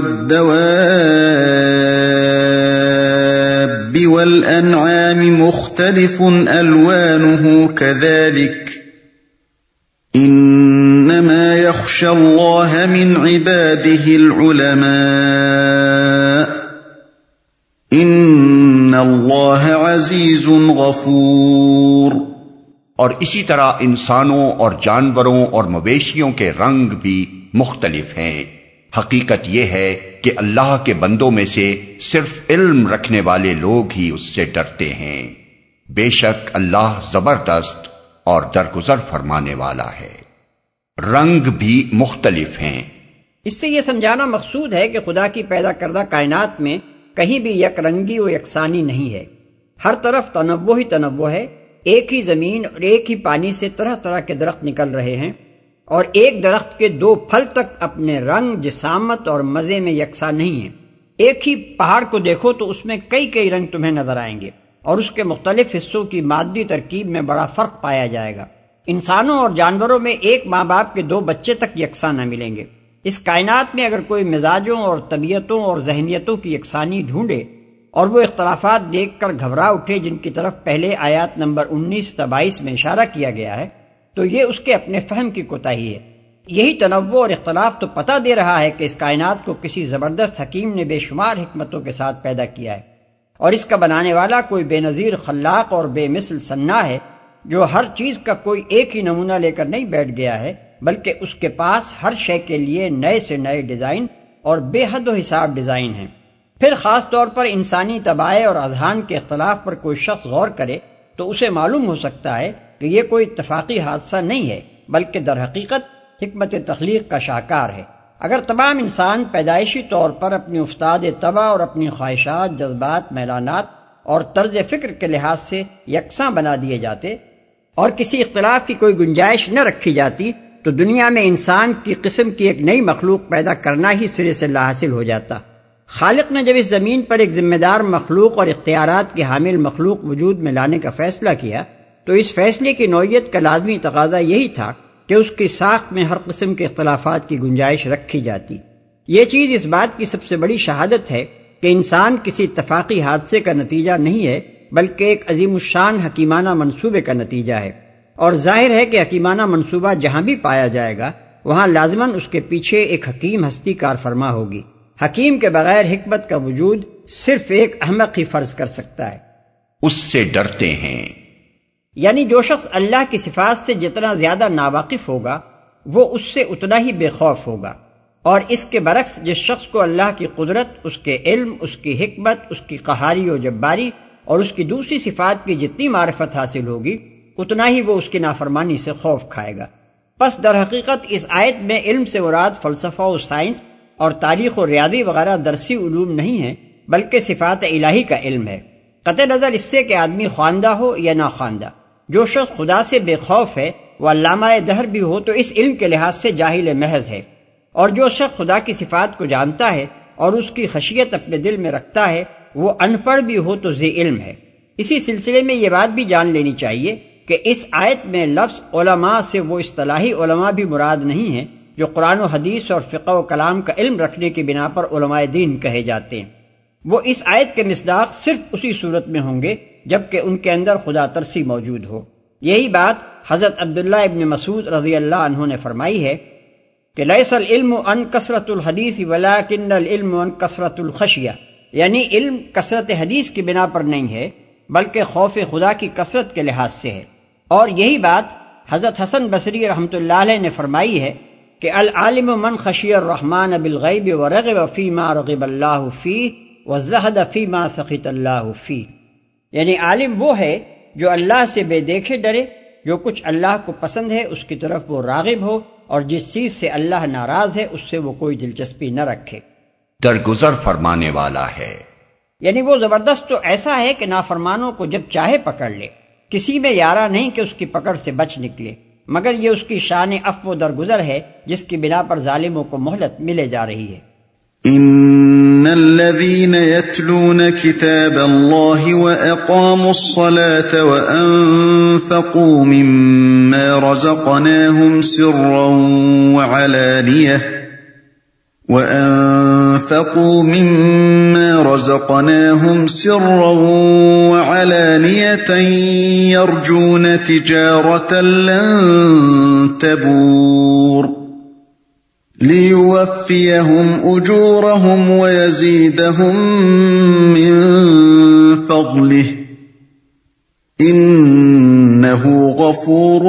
وَالدَّوَابِّ وَالْأَنْعَامِ مُخْتَلِفٌ أَلْوَانُهُ كَذَلِكَ إِنَّمَا يَخْشَى اللَّهَ مِنْ عِبَادِهِ الْعُلَمَاءُ إِنَّ اللَّهَ عَزِيزٌ غَفُورٌ۔ اور اسی طرح انسانوں اور جانوروں اور مویشیوں کے رنگ بھی مختلف ہیں۔ حقیقت یہ ہے کہ اللہ کے بندوں میں سے صرف علم رکھنے والے لوگ ہی اس سے ڈرتے ہیں۔ بے شک اللہ زبردست اور درگزر فرمانے والا ہے۔ رنگ بھی مختلف ہیں۔ اس سے یہ سمجھانا مقصود ہے کہ خدا کی پیدا کردہ کائنات میں کہیں بھی یک رنگی و یکسانی نہیں ہے، ہر طرف تنوع ہی تنوع ہے۔ ایک ہی زمین اور ایک ہی پانی سے طرح طرح کے درخت نکل رہے ہیں، اور ایک درخت کے دو پھل تک اپنے رنگ، جسامت اور مزے میں یکساں نہیں ہیں۔ ایک ہی پہاڑ کو دیکھو تو اس میں کئی کئی رنگ تمہیں نظر آئیں گے، اور اس کے مختلف حصوں کی مادی ترکیب میں بڑا فرق پایا جائے گا۔ انسانوں اور جانوروں میں ایک ماں باپ کے دو بچے تک یکساں نہ ملیں گے۔ اس کائنات میں اگر کوئی مزاجوں اور طبیعتوں اور ذہنیتوں کی یکسانی ڈھونڈے اور وہ اختلافات دیکھ کر گھبرا اٹھے جن کی طرف پہلے آیات نمبر انیس تا بائیس میں اشارہ کیا گیا ہے، تو یہ اس کے اپنے فہم کی کوتاہی ہے۔ یہی تنوع اور اختلاف تو پتہ دے رہا ہے کہ اس کائنات کو کسی زبردست حکیم نے بے شمار حکمتوں کے ساتھ پیدا کیا ہے، اور اس کا بنانے والا کوئی بے نظیر خلاق اور بے مثل صنع ہے، جو ہر چیز کا کوئی ایک ہی نمونہ لے کر نہیں بیٹھ گیا ہے، بلکہ اس کے پاس ہر شے کے لیے نئے سے نئے ڈیزائن اور بے حد و حساب ڈیزائن ہیں۔ پھر خاص طور پر انسانی طبائع اور اذہان کے اختلاف پر کوئی شخص غور کرے تو اسے معلوم ہو سکتا ہے کہ یہ کوئی اتفاقی حادثہ نہیں ہے، بلکہ در حقیقت حکمت تخلیق کا شاہکار ہے۔ اگر تمام انسان پیدائشی طور پر اپنی افتاد طبع اور اپنی خواہشات، جذبات، میلانات اور طرز فکر کے لحاظ سے یکساں بنا دیے جاتے اور کسی اختلاف کی کوئی گنجائش نہ رکھی جاتی تو دنیا میں انسان کی قسم کی ایک نئی مخلوق پیدا کرنا ہی سرے سے لاحاصل ہو جاتا۔ خالق نے جب اس زمین پر ایک ذمہ دار مخلوق اور اختیارات کی حامل مخلوق وجود میں لانے کا فیصلہ کیا تو اس فیصلے کی نوعیت کا لازمی تقاضا یہی تھا کہ اس کی ساخت میں ہر قسم کے اختلافات کی گنجائش رکھی جاتی۔ یہ چیز اس بات کی سب سے بڑی شہادت ہے کہ انسان کسی اتفاقی حادثے کا نتیجہ نہیں ہے، بلکہ ایک عظیم الشان حکیمانہ منصوبے کا نتیجہ ہے، اور ظاہر ہے کہ حکیمانہ منصوبہ جہاں بھی پایا جائے گا وہاں لازماً اس کے پیچھے ایک حکیم ہستی کار فرما ہوگی۔ حکیم کے بغیر حکمت کا وجود صرف ایک احمق ہی فرض کر سکتا ہے۔ اس سے ڈرتے ہیں، یعنی جو شخص اللہ کی صفات سے جتنا زیادہ ناواقف ہوگا وہ اس سے اتنا ہی بے خوف ہوگا، اور اس کے برعکس جس شخص کو اللہ کی قدرت، اس کے علم، اس کی حکمت، اس کی قہاری و جباری اور اس کی دوسری صفات کی جتنی معرفت حاصل ہوگی اتنا ہی وہ اس کی نافرمانی سے خوف کھائے گا۔ پس در حقیقت اس آیت میں علم سے مراد فلسفہ و سائنس اور تاریخ و ریاضی وغیرہ درسی علوم نہیں ہیں، بلکہ صفات الہی کا علم ہے، قطع نظر اس سے کہ آدمی خواندہ ہو یا نہ خواندہ۔ جو شخص خدا سے بے خوف ہے وہ علامہ دہر بھی ہو تو اس علم کے لحاظ سے جاہل محض ہے، اور جو شخص خدا کی صفات کو جانتا ہے اور اس کی خشیت اپنے دل میں رکھتا ہے وہ ان پڑھ بھی ہو تو ذی علم ہے۔ اسی سلسلے میں یہ بات بھی جان لینی چاہیے کہ اس آیت میں لفظ علماء سے وہ اصطلاحی علماء بھی مراد نہیں ہیں جو قرآن و حدیث اور فقہ و کلام کا علم رکھنے کی بنا پر علماء دین کہے جاتے ہیں۔ وہ اس آیت کے مصداق صرف اسی صورت میں ہوں گے جبکہ ان کے اندر خدا ترسی موجود ہو۔ یہی بات حضرت عبداللہ ابن مسعود رضی اللہ عنہ نے فرمائی ہے کہ لیس العلم ان کثرت الحدیث ولکن العلم ان کثرت الخشیہ، یعنی علم کثرت حدیث کی بنا پر نہیں ہے بلکہ خوف خدا کی کثرت کے لحاظ سے ہے۔ اور یہی بات حضرت حسن بصری رحمۃ اللہ علیہ نے فرمائی ہے کہ العالم من خشی الرحمن بالغیب ورغب فیما رغب اللہ فیہ وزہد فیما سخط اللہ فیہ، یعنی عالم وہ ہے جو اللہ سے بے دیکھے ڈرے، جو کچھ اللہ کو پسند ہے اس کی طرف وہ راغب ہو، اور جس چیز سے اللہ ناراض ہے اس سے وہ کوئی دلچسپی نہ رکھے، درگزر فرمانے والا ہے۔ یعنی وہ زبردست تو ایسا ہے کہ نافرمانوں کو جب چاہے پکڑ لے، کسی میں یارہ نہیں کہ اس کی پکڑ سے بچ نکلے، مگر یہ اس کی شان عفو و درگزر ہے جس کی بنا پر ظالموں کو مہلت ملے جا رہی ہے۔ ان الذين يتلون كتاب الله واقاموا الصلاه وانفقوا مما رزقناهم سرا وعلانيه وأنفقوا مما رزقناهم سرا وعلانية يرجون تجارة لن تبور ليوفيهم أجورهم ويزيدهم من فضله إنه غفور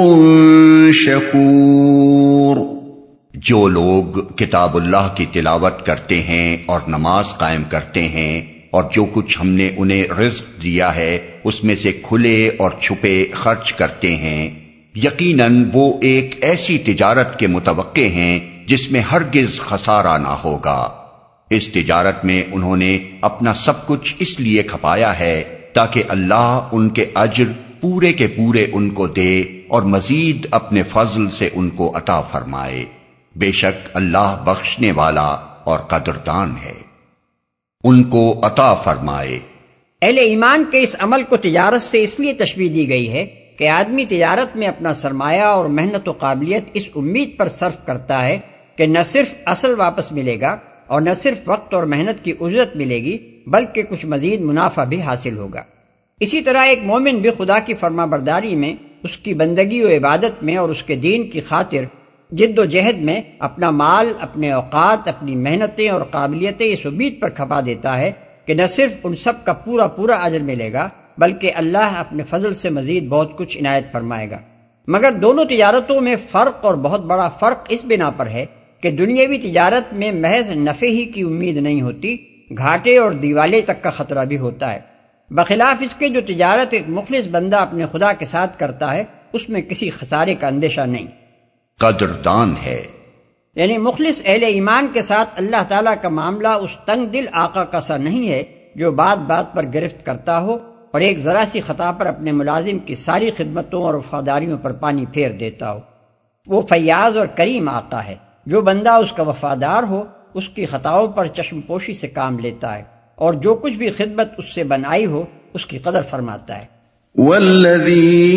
شكور۔ جو لوگ کتاب اللہ کی تلاوت کرتے ہیں اور نماز قائم کرتے ہیں اور جو کچھ ہم نے انہیں رزق دیا ہے اس میں سے کھلے اور چھپے خرچ کرتے ہیں، یقیناً وہ ایک ایسی تجارت کے متوقع ہیں جس میں ہرگز خسارہ نہ ہوگا۔ اس تجارت میں انہوں نے اپنا سب کچھ اس لیے کھپایا ہے تاکہ اللہ ان کے اجر پورے کے پورے ان کو دے اور مزید اپنے فضل سے ان کو عطا فرمائے۔ بے شک اللہ بخشنے والا اور قدردان ہے۔ ان کو عطا فرمائے۔ اہل ایمان کے اس عمل کو تجارت سے اس لیے تشبیہ دی گئی ہے کہ آدمی تجارت میں اپنا سرمایہ اور محنت و قابلیت اس امید پر صرف کرتا ہے کہ نہ صرف اصل واپس ملے گا اور نہ صرف وقت اور محنت کی اجرت ملے گی بلکہ کچھ مزید منافع بھی حاصل ہوگا۔ اسی طرح ایک مومن بھی خدا کی فرما برداری میں، اس کی بندگی و عبادت میں اور اس کے دین کی خاطر جد و جہد میں اپنا مال، اپنے اوقات، اپنی محنتیں اور قابلیتیں اس امید پر کھپا دیتا ہے کہ نہ صرف ان سب کا پورا پورا اجر ملے گا بلکہ اللہ اپنے فضل سے مزید بہت کچھ عنایت فرمائے گا۔ مگر دونوں تجارتوں میں فرق، اور بہت بڑا فرق اس بنا پر ہے کہ دنیاوی تجارت میں محض نفع ہی کی امید نہیں ہوتی، گھاٹے اور دیوالے تک کا خطرہ بھی ہوتا ہے، بخلاف اس کے جو تجارت ایک مخلص بندہ اپنے خدا کے ساتھ کرتا ہے اس میں کسی خسارے کا اندیشہ نہیں۔ قدردان ہے، یعنی مخلص اہل ایمان کے ساتھ اللہ تعالیٰ کا معاملہ اس تنگ دل آقا کا سا نہیں ہے جو بات بات پر گرفت کرتا ہو اور ایک ذرا سی خطا پر اپنے ملازم کی ساری خدمتوں اور وفاداریوں پر پانی پھیر دیتا ہو۔ وہ فیاض اور کریم آقا ہے، جو بندہ اس کا وفادار ہو اس کی خطاؤں پر چشم پوشی سے کام لیتا ہے، اور جو کچھ بھی خدمت اس سے بنائی ہو اس کی قدر فرماتا ہے۔ والذی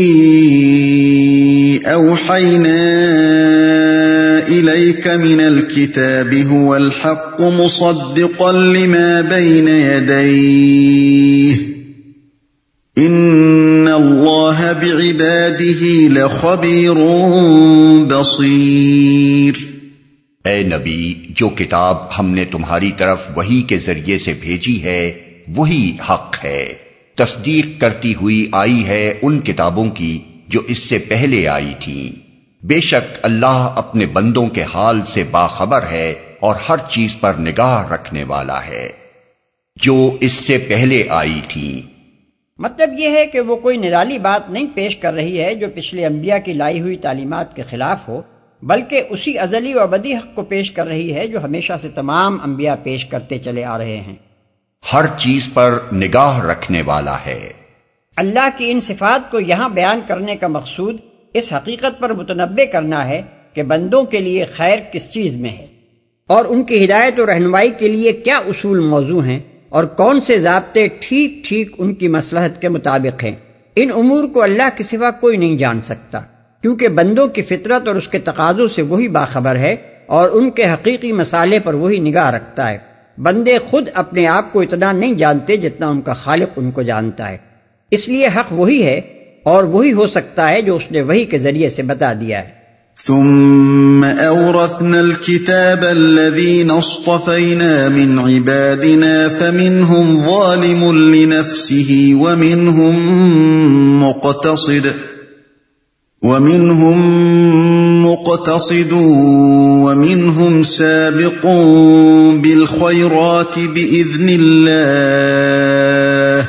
اوحینا الیک من الکتاب هو الحق مصدقا لما بین یدیہ ان اللہ بعبادہ لخبیر بصیر۔ اے نبی، جو کتاب ہم نے تمہاری طرف وحی کے ذریعے سے بھیجی ہے وہی حق ہے، تصدیق کرتی ہوئی آئی ہے ان کتابوں کی جو اس سے پہلے آئی تھیں۔ بے شک اللہ اپنے بندوں کے حال سے باخبر ہے اور ہر چیز پر نگاہ رکھنے والا ہے جو اس سے پہلے آئی تھیں۔ مطلب یہ ہے کہ وہ کوئی نرالی بات نہیں پیش کر رہی ہے جو پچھلے انبیاء کی لائی ہوئی تعلیمات کے خلاف ہو، بلکہ اسی ازلی و ابدی حق کو پیش کر رہی ہے جو ہمیشہ سے تمام انبیاء پیش کرتے چلے آ رہے ہیں۔ ہر چیز پر نگاہ رکھنے والا ہے۔ اللہ کی ان صفات کو یہاں بیان کرنے کا مقصود اس حقیقت پر متنبع کرنا ہے کہ بندوں کے لیے خیر کس چیز میں ہے، اور ان کی ہدایت و رہنمائی کے لیے کیا اصول موضوع ہیں، اور کون سے ضابطے ٹھیک ٹھیک ان کی مصلحت کے مطابق ہیں۔ ان امور کو اللہ کے سوا کوئی نہیں جان سکتا، کیونکہ بندوں کی فطرت اور اس کے تقاضوں سے وہی باخبر ہے اور ان کے حقیقی مسالے پر وہی نگاہ رکھتا ہے۔ بندے خود اپنے آپ کو اتنا نہیں جانتے جتنا ان کا خالق ان کو جانتا ہے، اس لیے حق وہی ہے اور وہی ہو سکتا ہے جو اس نے وحی کے ذریعے سے بتا دیا ہے۔ ثم أورثنا الكتاب الذين اصطفينا من عبادنا فمنهم ظالم لنفسه ومنهم مقتصد ومنهم مقتصد ومنهم سابق بالخيرات بإذن الله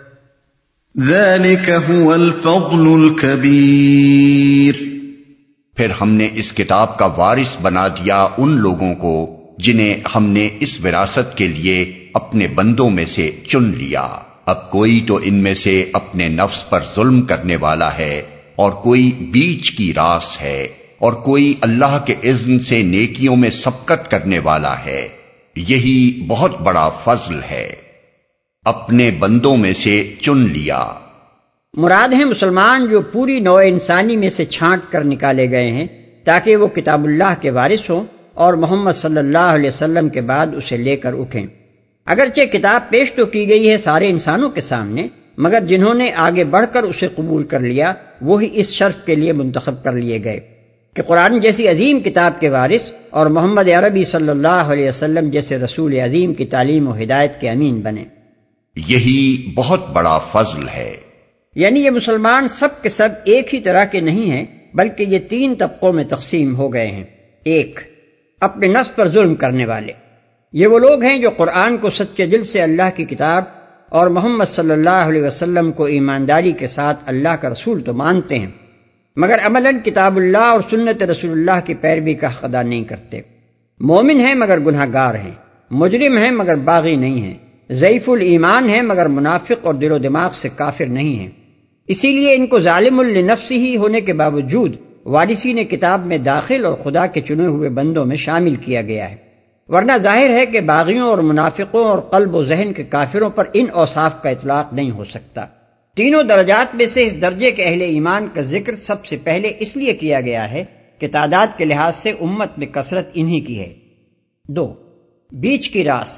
ذلك هو الفضل الكبير۔ پھر ہم نے اس کتاب کا وارث بنا دیا ان لوگوں کو جنہیں ہم نے اس وراثت کے لیے اپنے بندوں میں سے چن لیا۔ اب کوئی تو ان میں سے اپنے نفس پر ظلم کرنے والا ہے اور کوئی بیچ کی راس ہے اور کوئی اللہ کے اذن سے نیکیوں میں سبقت کرنے والا ہے، یہی بہت بڑا فضل ہے۔ اپنے بندوں میں سے چن لیا، مراد ہیں مسلمان جو پوری نوع انسانی میں سے چھانٹ کر نکالے گئے ہیں تاکہ وہ کتاب اللہ کے وارث ہوں اور محمد صلی اللہ علیہ وسلم کے بعد اسے لے کر اٹھیں۔ اگرچہ کتاب پیش تو کی گئی ہے سارے انسانوں کے سامنے، مگر جنہوں نے آگے بڑھ کر اسے قبول کر لیا وہی اس شرف کے لیے منتخب کر لیے گئے کہ قرآن جیسی عظیم کتاب کے وارث اور محمد عربی صلی اللہ علیہ وسلم جیسے رسول عظیم کی تعلیم و ہدایت کے امین بنے۔ یہی بہت بڑا فضل ہے۔ یعنی یہ مسلمان سب کے سب ایک ہی طرح کے نہیں ہیں، بلکہ یہ تین طبقوں میں تقسیم ہو گئے ہیں۔ ایک، اپنے نفس پر ظلم کرنے والے، یہ وہ لوگ ہیں جو قرآن کو سچے دل سے اللہ کی کتاب اور محمد صلی اللہ علیہ وسلم کو ایمانداری کے ساتھ اللہ کا رسول تو مانتے ہیں، مگر عملاً کتاب اللہ اور سنت رسول اللہ کی پیروی کا حق ادا نہیں کرتے۔ مومن ہیں مگر گناہ گار ہیں، مجرم ہیں مگر باغی نہیں ہیں، ضعیف الایمان ہیں مگر منافق اور دل و دماغ سے کافر نہیں ہیں۔ اسی لیے ان کو ظالم لنفسہ ہی ہونے کے باوجود وارثین کتاب میں داخل اور خدا کے چنے ہوئے بندوں میں شامل کیا گیا ہے، ورنہ ظاہر ہے کہ باغیوں اور منافقوں اور قلب و ذہن کے کافروں پر ان اوصاف کا اطلاق نہیں ہو سکتا۔ تینوں درجات میں سے اس درجے کے اہل ایمان کا ذکر سب سے پہلے اس لیے کیا گیا ہے کہ تعداد کے لحاظ سے امت میں کثرت انہی کی ہے۔ دو، بیچ کی راس،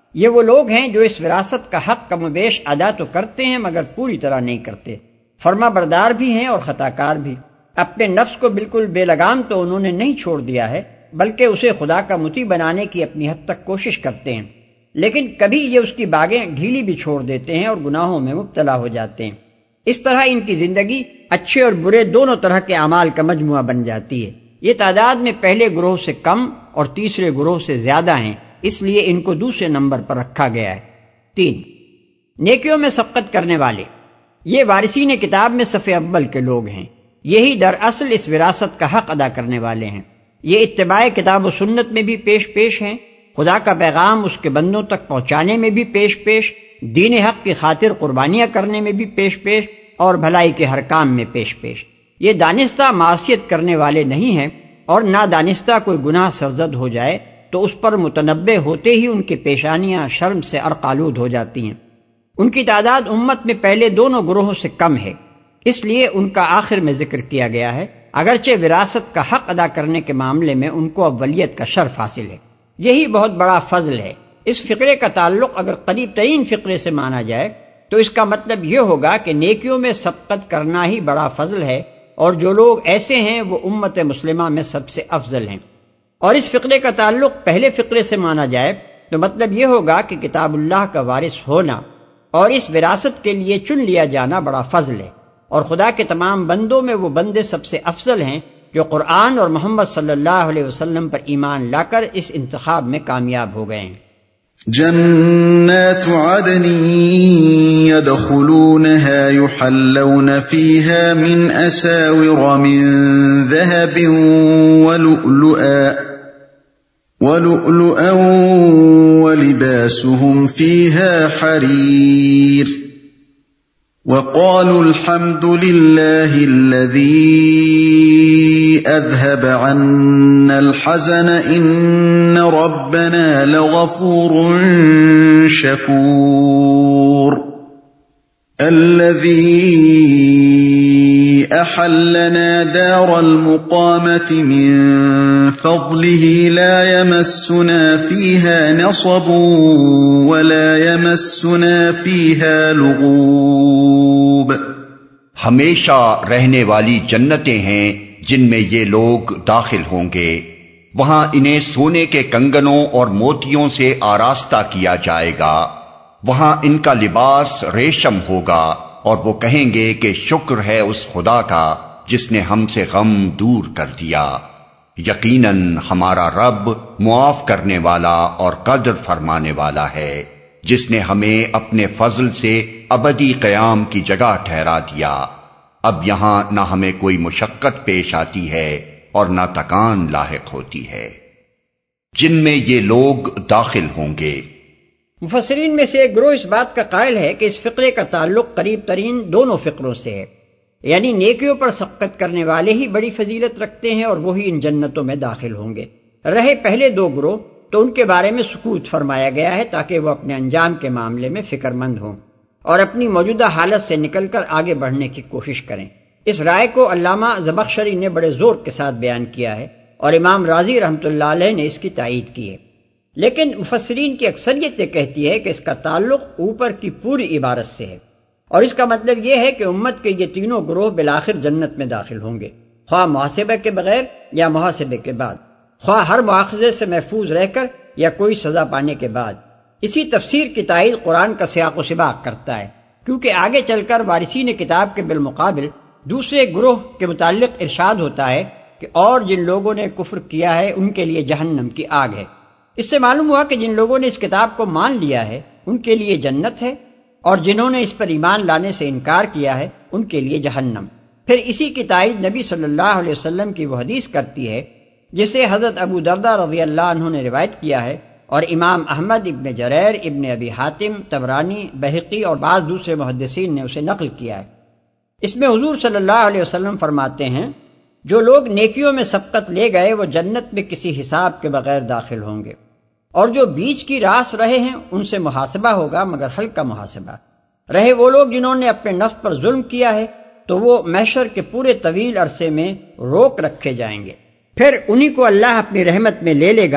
یہ وہ لوگ ہیں جو اس وراثت کا حق کم و بیش ادا تو کرتے ہیں مگر پوری طرح نہیں کرتے، فرما بردار بھی ہیں اور خطا کار بھی۔ اپنے نفس کو بالکل بے لگام تو انہوں نے نہیں چھوڑ دیا ہے، بلکہ اسے خدا کا مطیع بنانے کی اپنی حد تک کوشش کرتے ہیں، لیکن کبھی یہ اس کی باگیں ڈھیلی بھی چھوڑ دیتے ہیں اور گناہوں میں مبتلا ہو جاتے ہیں۔ اس طرح ان کی زندگی اچھے اور برے دونوں طرح کے اعمال کا مجموعہ بن جاتی ہے۔ یہ تعداد میں پہلے گروہ سے کم اور تیسرے گروہ سے زیادہ ہیں، اس لیے ان کو دوسرے نمبر پر رکھا گیا ہے۔ تین، نیکیوں میں سبقت کرنے والے۔ یہ وارثین کتاب میں صف اول کے لوگ ہیں، یہی دراصل اس وراثت کا حق ادا کرنے والے ہیں۔ یہ اتباع کتاب و سنت میں بھی پیش پیش ہیں، خدا کا پیغام اس کے بندوں تک پہنچانے میں بھی پیش پیش، دین حق کی خاطر قربانیاں کرنے میں بھی پیش پیش، اور بھلائی کے ہر کام میں پیش پیش۔ یہ دانستہ معصیت کرنے والے نہیں ہیں، اور نادانستہ کوئی گناہ سرزد ہو جائے تو اس پر متنبہ ہوتے ہی ان کی پیشانیاں شرم سے ارقالود ہو جاتی ہیں۔ ان کی تعداد امت میں پہلے دونوں گروہوں سے کم ہے، اس لیے ان کا آخر میں ذکر کیا گیا ہے، اگرچہ وراثت کا حق ادا کرنے کے معاملے میں ان کو اولیت کا شرف حاصل ہے۔ یہی بہت بڑا فضل ہے۔ اس فقرے کا تعلق اگر قریب ترین فقرے سے مانا جائے تو اس کا مطلب یہ ہوگا کہ نیکیوں میں سبقت کرنا ہی بڑا فضل ہے، اور جو لوگ ایسے ہیں وہ امت مسلمہ میں سب سے افضل ہیں۔ اور اس فقرے کا تعلق پہلے فقرے سے مانا جائے تو مطلب یہ ہوگا کہ کتاب اللہ کا وارث ہونا اور اس وراثت کے لیے چن لیا جانا بڑا فضل ہے، اور خدا کے تمام بندوں میں وہ بندے سب سے افضل ہیں جو قرآن اور محمد صلی اللہ علیہ وسلم پر ایمان لا کر اس انتخاب میں کامیاب ہو گئے ہیں۔ جنات عدن يدخلونها يحلون فيها من أساور من ذهب ولؤلؤا ولؤلؤا ولباسهم فيها حرير وقالوا الحمد لله الذي أذهب عنا الحزن إن ربنا لغفور شكور الذي أحلنا دار المقامة من فضله لا يمسنا فيها نصب ولا يمسنا فيها لغوب۔ ہمیشہ رہنے والی جنتیں ہیں جن میں یہ لوگ داخل ہوں گے، وہاں انہیں سونے کے کنگنوں اور موتیوں سے آراستہ کیا جائے گا، وہاں ان کا لباس ریشم ہوگا، اور وہ کہیں گے کہ شکر ہے اس خدا کا جس نے ہم سے غم دور کر دیا، یقیناً ہمارا رب معاف کرنے والا اور قدر فرمانے والا ہے، جس نے ہمیں اپنے فضل سے ابدی قیام کی جگہ ٹھہرا دیا۔ اب یہاں نہ ہمیں کوئی مشقت پیش آتی ہے اور نہ تکان لاحق ہوتی ہے۔ جن میں یہ لوگ داخل ہوں گے۔ مفسرین میں سے ایک گروہ اس بات کا قائل ہے کہ اس فقرے کا تعلق قریب ترین دونوں فقروں سے ہے، یعنی نیکیوں پر سبقت کرنے والے ہی بڑی فضیلت رکھتے ہیں اور وہی ان جنتوں میں داخل ہوں گے۔ رہے پہلے دو گروہ تو ان کے بارے میں سکوت فرمایا گیا ہے تاکہ وہ اپنے انجام کے معاملے میں فکر مند ہوں اور اپنی موجودہ حالت سے نکل کر آگے بڑھنے کی کوشش کریں۔ اس رائے کو علامہ زمخشری نے بڑے زور کے ساتھ بیان کیا ہے اور امام رازی رحمۃ اللہ علیہ نے اس کی تائید کی ہے، لیکن مفسرین کی اکثریت یہ کہتی ہے کہ اس کا تعلق اوپر کی پوری عبارت سے ہے، اور اس کا مطلب یہ ہے کہ امت کے یہ تینوں گروہ بالآخر جنت میں داخل ہوں گے، خواہ محاسبہ کے بغیر یا محاسبے کے بعد، خواہ ہر مواخذے سے محفوظ رہ کر یا کوئی سزا پانے کے بعد۔ اسی تفسیر کی تائید قرآن کا سیاق و سباق کرتا ہے، کیونکہ آگے چل کر وارثین کتاب کے بالمقابل دوسرے گروہ کے متعلق ارشاد ہوتا ہے کہ اور جن لوگوں نے کفر کیا ہے ان کے لیے جہنم کی آگ ہے۔ اس سے معلوم ہوا کہ جن لوگوں نے اس کتاب کو مان لیا ہے ان کے لیے جنت ہے، اور جنہوں نے اس پر ایمان لانے سے انکار کیا ہے ان کے لیے جہنم۔ پھر اسی کی تائید نبی صلی اللہ علیہ وسلم کی وہ حدیث کرتی ہے جسے حضرت ابو درداء رضی اللہ عنہ نے روایت کیا ہے، اور امام احمد، ابن جریر، ابن ابی حاتم، طبرانی، بہقی اور بعض دوسرے محدثین نے اسے نقل کیا ہے۔ اس میں حضور صلی اللہ علیہ وسلم فرماتے ہیں، جو لوگ نیکیوں میں سبقت لے گئے وہ جنت میں کسی حساب کے بغیر داخل ہوں گے، اور جو بیچ کی راس رہے ہیں ان سے محاسبہ ہوگا مگر ہلکا محاسبہ۔ رہے وہ لوگ جنہوں نے اپنے نفس پر ظلم کیا ہے تو وہ محشر کے پورے طویل عرصے میں روک رکھے جائیں گے، پھر انہی کو اللہ اپنی رحمت میں لے لے گا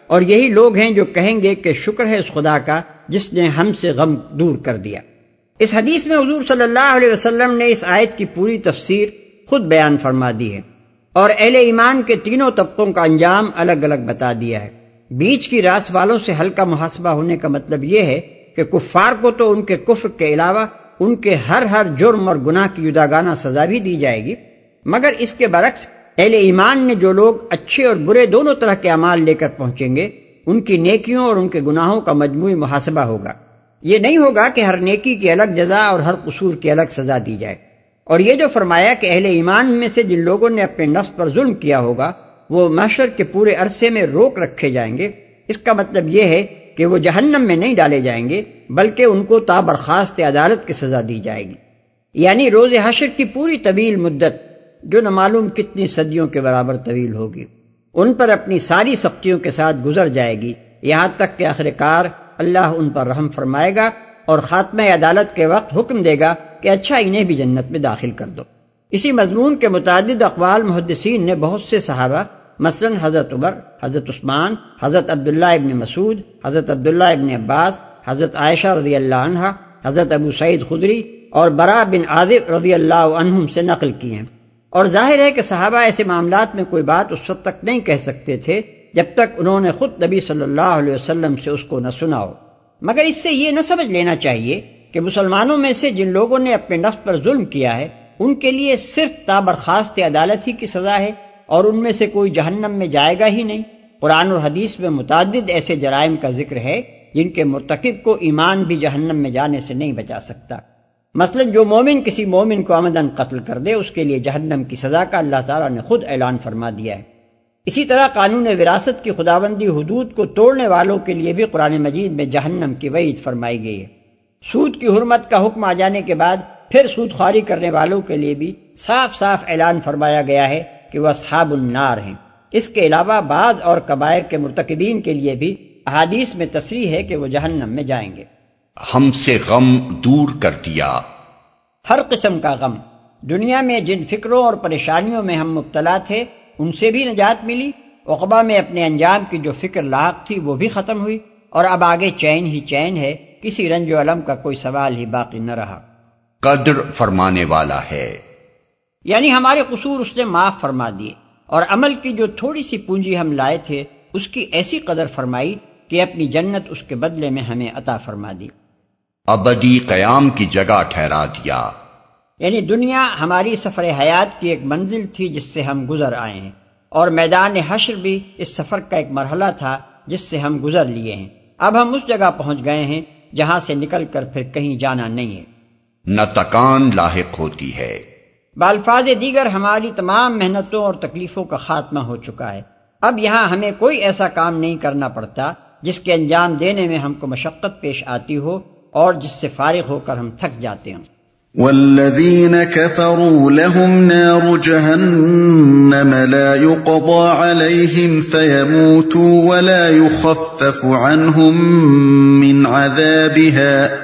اور یہی لوگ ہیں جو کہیں گے کہ شکر ہے اس خدا کا جس نے ہم سے غم دور کر دیا۔ اس حدیث میں حضور صلی اللہ علیہ وسلم نے اس آیت کی پوری تفسیر خود بیان فرما دی ہے اور اہل ایمان کے تینوں طبقوں کا انجام الگ الگ بتا دیا ہے۔ بیچ کی راس والوں سے ہلکا محاسبہ ہونے کا مطلب یہ ہے کہ کفار کو تو ان کے کفر کے علاوہ ان کے ہر ہر جرم اور گناہ کی جداگانہ سزا بھی دی جائے گی، مگر اس کے برعکس اہل ایمان نے جو لوگ اچھے اور برے دونوں طرح کے اعمال لے کر پہنچیں گے ان کی نیکیوں اور ان کے گناہوں کا مجموعی محاسبہ ہوگا۔ یہ نہیں ہوگا کہ ہر نیکی کی الگ جزا اور ہر قصور کی الگ سزا دی جائے۔ اور یہ جو فرمایا کہ اہل ایمان میں سے جن لوگوں نے اپنے نفس پر ظلم کیا ہوگا وہ محشر کے پورے عرصے میں روک رکھے جائیں گے، اس کا مطلب یہ ہے کہ وہ جہنم میں نہیں ڈالے جائیں گے بلکہ ان کو تا برخاست عدالت کی سزا دی جائے گی، یعنی روز حشر کی پوری طویل مدت جو نہ معلوم کتنی صدیوں کے برابر طویل ہوگی ان پر اپنی ساری سختیوں کے ساتھ گزر جائے گی، یہاں تک کہ آخر کار اللہ ان پر رحم فرمائے گا اور خاتمہ عدالت کے وقت حکم دے گا کہ اچھا انہیں بھی جنت میں داخل کر دو۔ اسی مضمون کے متعدد اقوال محدثین نے بہت سے صحابہ مثلا حضرت عمر، حضرت عثمان، حضرت عبداللہ ابن مسعود، حضرت عبداللہ ابن عباس، حضرت عائشہ رضی اللہ عنہا، حضرت ابو سعید خدری اور براء بن عازب رضی اللہ عنہم سے نقل کی ہیں، اور ظاہر ہے کہ صحابہ ایسے معاملات میں کوئی بات اس وقت تک نہیں کہہ سکتے تھے جب تک انہوں نے خود نبی صلی اللہ علیہ وسلم سے اس کو نہ سنا ہو، مگر اس سے یہ نہ سمجھ لینا چاہیے کہ مسلمانوں میں سے جن لوگوں نے اپنے نفس پر ظلم کیا ہے ان کے لیے صرف تابرخاست عدالت ہی کی سزا ہے اور ان میں سے کوئی جہنم میں جائے گا ہی نہیں۔ قرآن اور حدیث میں متعدد ایسے جرائم کا ذکر ہے جن کے مرتکب کو ایمان بھی جہنم میں جانے سے نہیں بچا سکتا۔ مثلا جو مومن کسی مومن کو عمدن قتل کر دے اس کے لیے جہنم کی سزا کا اللہ تعالیٰ نے خود اعلان فرما دیا ہے۔ اسی طرح قانون وراثت کی خداوندی حدود کو توڑنے والوں کے لیے بھی قرآن مجید میں جہنم کی وعید فرمائی گئی ہے۔ سود کی حرمت کا حکم آ جانے کے بعد پھر سود خواری کرنے والوں کے لیے بھی صاف صاف اعلان فرمایا گیا ہے کہ وہ اصحاب النار ہیں۔ اس کے علاوہ بعض اور کبائر کے مرتکبین کے لیے بھی احادیث میں تصریح ہے کہ وہ جہنم میں جائیں گے۔ ہم سے غم دور کر دیا۔ ہر قسم کا غم، دنیا میں جن فکروں اور پریشانیوں میں ہم مبتلا تھے ان سے بھی نجات ملی، عقبہ میں اپنے انجام کی جو فکر لاحق تھی وہ بھی ختم ہوئی، اور اب آگے چین ہی چین ہے، کسی رنج و علم کا کوئی سوال ہی باقی نہ رہا۔ قدر فرمانے والا ہے، یعنی ہمارے قصور اس نے معاف فرما دیے، اور عمل کی جو تھوڑی سی پونجی ہم لائے تھے اس کی ایسی قدر فرمائی کہ اپنی جنت اس کے بدلے میں ہمیں عطا فرما دی، ابدی قیام کی جگہ ٹھہرا دیا۔ یعنی دنیا ہماری سفر حیات کی ایک منزل تھی جس سے ہم گزر آئے ہیں، اور میدان حشر بھی اس سفر کا ایک مرحلہ تھا جس سے ہم گزر لیے ہیں۔ اب ہم اس جگہ پہنچ گئے ہیں جہاں سے نکل کر پھر کہیں جانا نہیں ہے، نہ تکان لاحق ہوتی ہے۔ بالفاظ دیگر ہماری تمام محنتوں اور تکلیفوں کا خاتمہ ہو چکا ہے، اب یہاں ہمیں کوئی ایسا کام نہیں کرنا پڑتا جس کے انجام دینے میں ہم کو مشقت پیش آتی ہو اور جس سے فارغ ہو کر ہم تھک جاتے ہوں۔ والذین کفروا لهم نار جہنم لا يقضى علیہم فیموتوا ولا یخفف عنہم من عذابها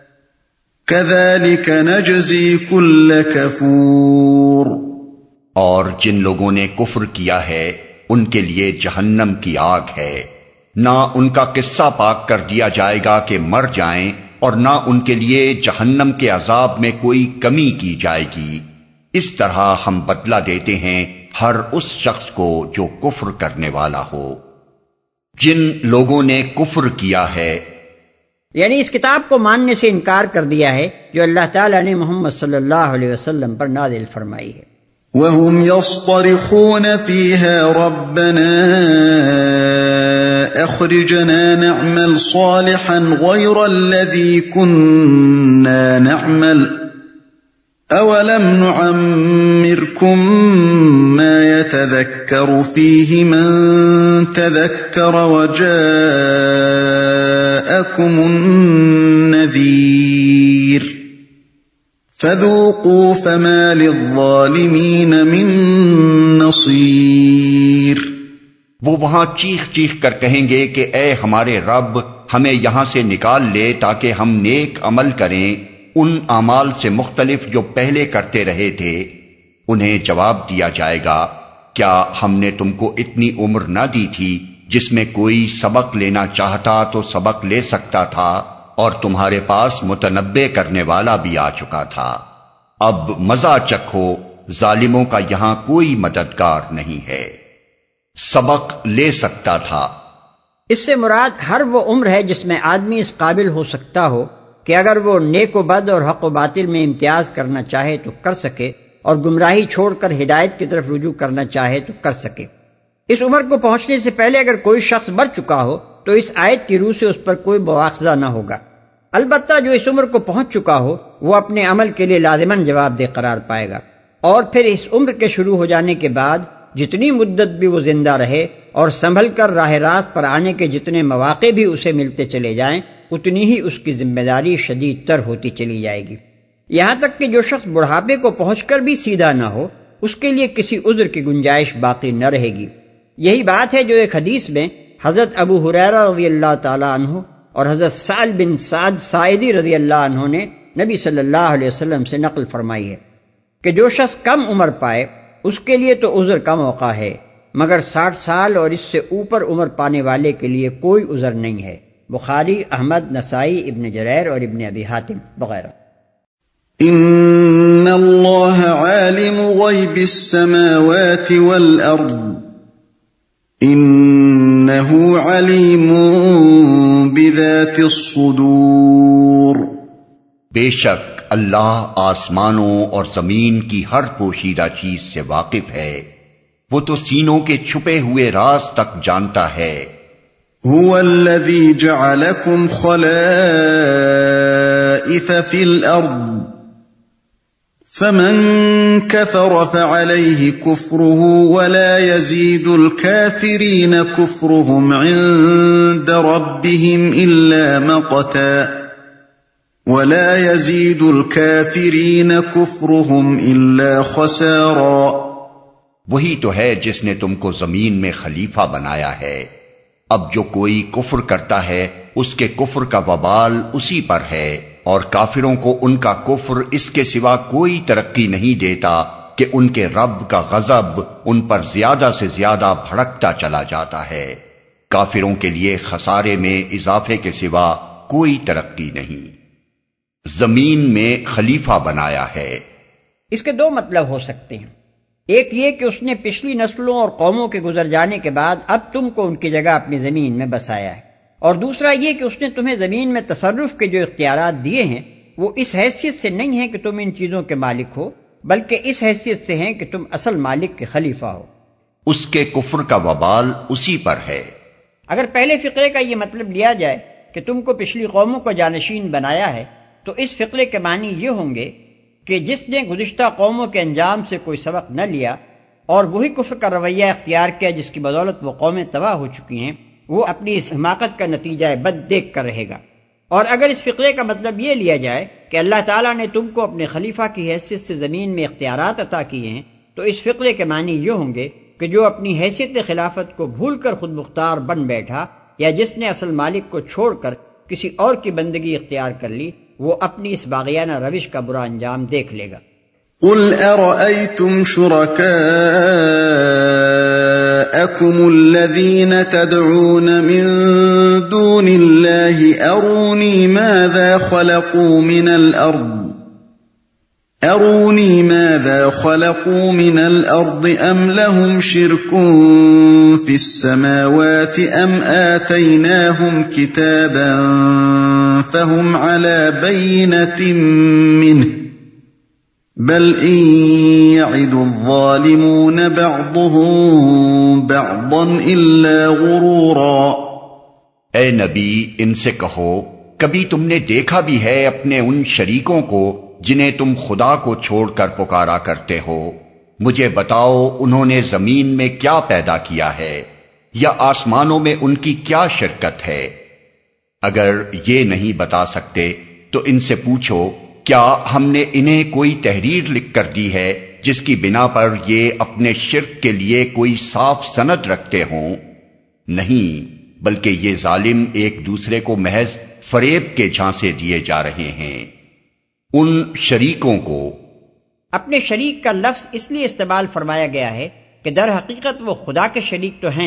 كذلك نجزی کل کفور۔ اور جن لوگوں نے کفر کیا ہے ان کے لیے جہنم کی آگ ہے، نہ ان کا قصہ پاک کر دیا جائے گا کہ مر جائیں، اور نہ ان کے لیے جہنم کے عذاب میں کوئی کمی کی جائے گی۔ اس طرح ہم بدلہ دیتے ہیں ہر اس شخص کو جو کفر کرنے والا ہو۔ جن لوگوں نے کفر کیا ہے، یعنی اس کتاب کو ماننے سے انکار کر دیا ہے جو اللہ تعالیٰ نے محمد صلی اللہ علیہ وسلم پر نازل فرمائی ہے۔ وَهُمْ يَصْطَرِخُونَ فِيهَا رَبَّنَا أَخْرِجْنَا نَعْمَلْ صَالِحًا غَيْرَ الَّذِي كُنَّا نَعْمَلُ أَوَلَمْ نُعَمِّرْكُمْ مَا يَتَذَكَّرُ فِيهِ مَن تَذَكَّرَ وَجَاءَكُمُ النَّذِيرُ فَذُوقُوا فَمَا لِلظَّالِمِينَ مِن نَصِيرٍ۔ وہ وہاں چیخ چیخ کر کہیں گے کہ اے ہمارے رب، ہمیں یہاں سے نکال لے تاکہ ہم نیک عمل کریں ان اعمال سے مختلف جو پہلے کرتے رہے تھے۔ انہیں جواب دیا جائے گا، کیا ہم نے تم کو اتنی عمر نہ دی تھی جس میں کوئی سبق لینا چاہتا تو سبق لے سکتا تھا اور تمہارے پاس متنبع کرنے والا بھی آ چکا تھا۔ اب مزہ چکھو، ظالموں کا یہاں کوئی مددگار نہیں ہے۔ سبق لے سکتا تھا، اس سے مراد ہر وہ عمر ہے جس میں آدمی اس قابل ہو سکتا ہو کہ اگر وہ نیک و بد اور حق و باطل میں امتیاز کرنا چاہے تو کر سکے، اور گمراہی چھوڑ کر ہدایت کی طرف رجوع کرنا چاہے تو کر سکے۔ اس عمر کو پہنچنے سے پہلے اگر کوئی شخص مر چکا ہو تو اس آیت کی روح سے اس پر کوئی مواخذہ نہ ہوگا، البتہ جو اس عمر کو پہنچ چکا ہو وہ اپنے عمل کے لیے لازماً جواب دہ قرار پائے گا، اور پھر اس عمر کے شروع ہو جانے کے بعد جتنی مدت بھی وہ زندہ رہے اور سنبھل کر راہ راست پر آنے کے جتنے مواقع بھی اسے ملتے چلے جائیں، اتنی ہی اس کی ذمہ داری شدید تر ہوتی چلی جائے گی، یہاں تک کہ جو شخص بڑھاپے کو پہنچ کر بھی سیدھا نہ ہو اس کے لیے کسی عذر کی گنجائش باقی نہ رہے گی۔ یہی بات ہے جو ایک حدیث میں حضرت ابو ہریرہ رضی اللہ تعالی عنہ اور حضرت سعد بن سعد ساعدی رضی اللہ عنہ نے نبی صلی اللہ علیہ وسلم سے نقل فرمائی ہے کہ جو شخص کم عمر پائے اس کے لیے تو عذر کا موقع ہے، مگر ساٹھ سال اور اس سے اوپر عمر پانے والے کے لیے کوئی عذر نہیں ہے۔ بخاری، احمد، نسائی، ابن جریر اور ابن ابی حاتم وغیرہ۔ ان اللہ عالم غیب السماوات والارض انہ علیم بذات الصدور۔ بے شک اللہ آسمانوں اور زمین کی ہر پوشیدہ چیز سے واقف ہے، وہ تو سینوں کے چھپے ہوئے راز تک جانتا ہے۔ هو الذی جعلکم خلائف فی الارض فمن كفر فعليه كفره ولا يزيد الكافرين كفرهم عند ربهم إلا مقتا ولا يزيد الكافرين كفرهم إلا خسارا۔ وہی تو ہے جس نے تم کو زمین میں خلیفہ بنایا ہے، اب جو کوئی کفر کرتا ہے اس کے کفر کا وبال اسی پر ہے، اور کافروں کو ان کا کفر اس کے سوا کوئی ترقی نہیں دیتا کہ ان کے رب کا غضب ان پر زیادہ سے زیادہ بھڑکتا چلا جاتا ہے۔ کافروں کے لیے خسارے میں اضافے کے سوا کوئی ترقی نہیں۔ زمین میں خلیفہ بنایا ہے، اس کے دو مطلب ہو سکتے ہیں، ایک یہ کہ اس نے پچھلی نسلوں اور قوموں کے گزر جانے کے بعد اب تم کو ان کی جگہ اپنی زمین میں بسایا ہے، اور دوسرا یہ کہ اس نے تمہیں زمین میں تصرف کے جو اختیارات دیے ہیں وہ اس حیثیت سے نہیں ہیں کہ تم ان چیزوں کے مالک ہو، بلکہ اس حیثیت سے ہیں کہ تم اصل مالک کے خلیفہ ہو۔ اس کے کفر کا وبال اسی پر ہے۔ اگر پہلے فقرے کا یہ مطلب لیا جائے کہ تم کو پچھلی قوموں کو جانشین بنایا ہے تو اس فقرے کے معنی یہ ہوں گے کہ جس نے گزشتہ قوموں کے انجام سے کوئی سبق نہ لیا اور وہی کفر کا رویہ اختیار کیا جس کی بدولت وہ قومیں تباہ ہو چکی ہیں، وہ اپنی اس حماقت کا نتیجہ بد دیکھ کر رہے گا۔ اور اگر اس فقرے کا مطلب یہ لیا جائے کہ اللہ تعالیٰ نے تم کو اپنے خلیفہ کی حیثیت سے زمین میں اختیارات عطا کیے ہیں تو اس فقرے کے معنی یہ ہوں گے کہ جو اپنی حیثیت خلافت کو بھول کر خود مختار بن بیٹھا یا جس نے اصل مالک کو چھوڑ کر کسی اور کی بندگی اختیار کر لی، وہ اپنی اس باغیانہ روش کا برا انجام دیکھ لے گا۔ قل ارأيتم شركاءكم الذين تدعون من دون الله أروني ماذا خلقوا من الأرض أروني ماذا خلقوا من الأرض أم لهم شرك في السماوات أم آتيناهم كتابا فهم على بينة منه بل إن يعد الظالمون بعضهم بعضا إلا غرورا۔ اے نبی ان سے کہو، کبھی تم نے دیکھا بھی ہے اپنے ان شریکوں کو جنہیں تم خدا کو چھوڑ کر پکارا کرتے ہو؟ مجھے بتاؤ انہوں نے زمین میں کیا پیدا کیا ہے یا آسمانوں میں ان کی کیا شرکت ہے؟ اگر یہ نہیں بتا سکتے تو ان سے پوچھو، کیا ہم نے انہیں کوئی تحریر لکھ کر دی ہے جس کی بنا پر یہ اپنے شرک کے لیے کوئی صاف سند رکھتے ہوں؟ نہیں، بلکہ یہ ظالم ایک دوسرے کو محض فریب کے جھانسے دیے جا رہے ہیں۔ ان شریکوں کو، اپنے شریک کا لفظ اس لیے استعمال فرمایا گیا ہے کہ در حقیقت وہ خدا کے شریک تو ہیں نہیں،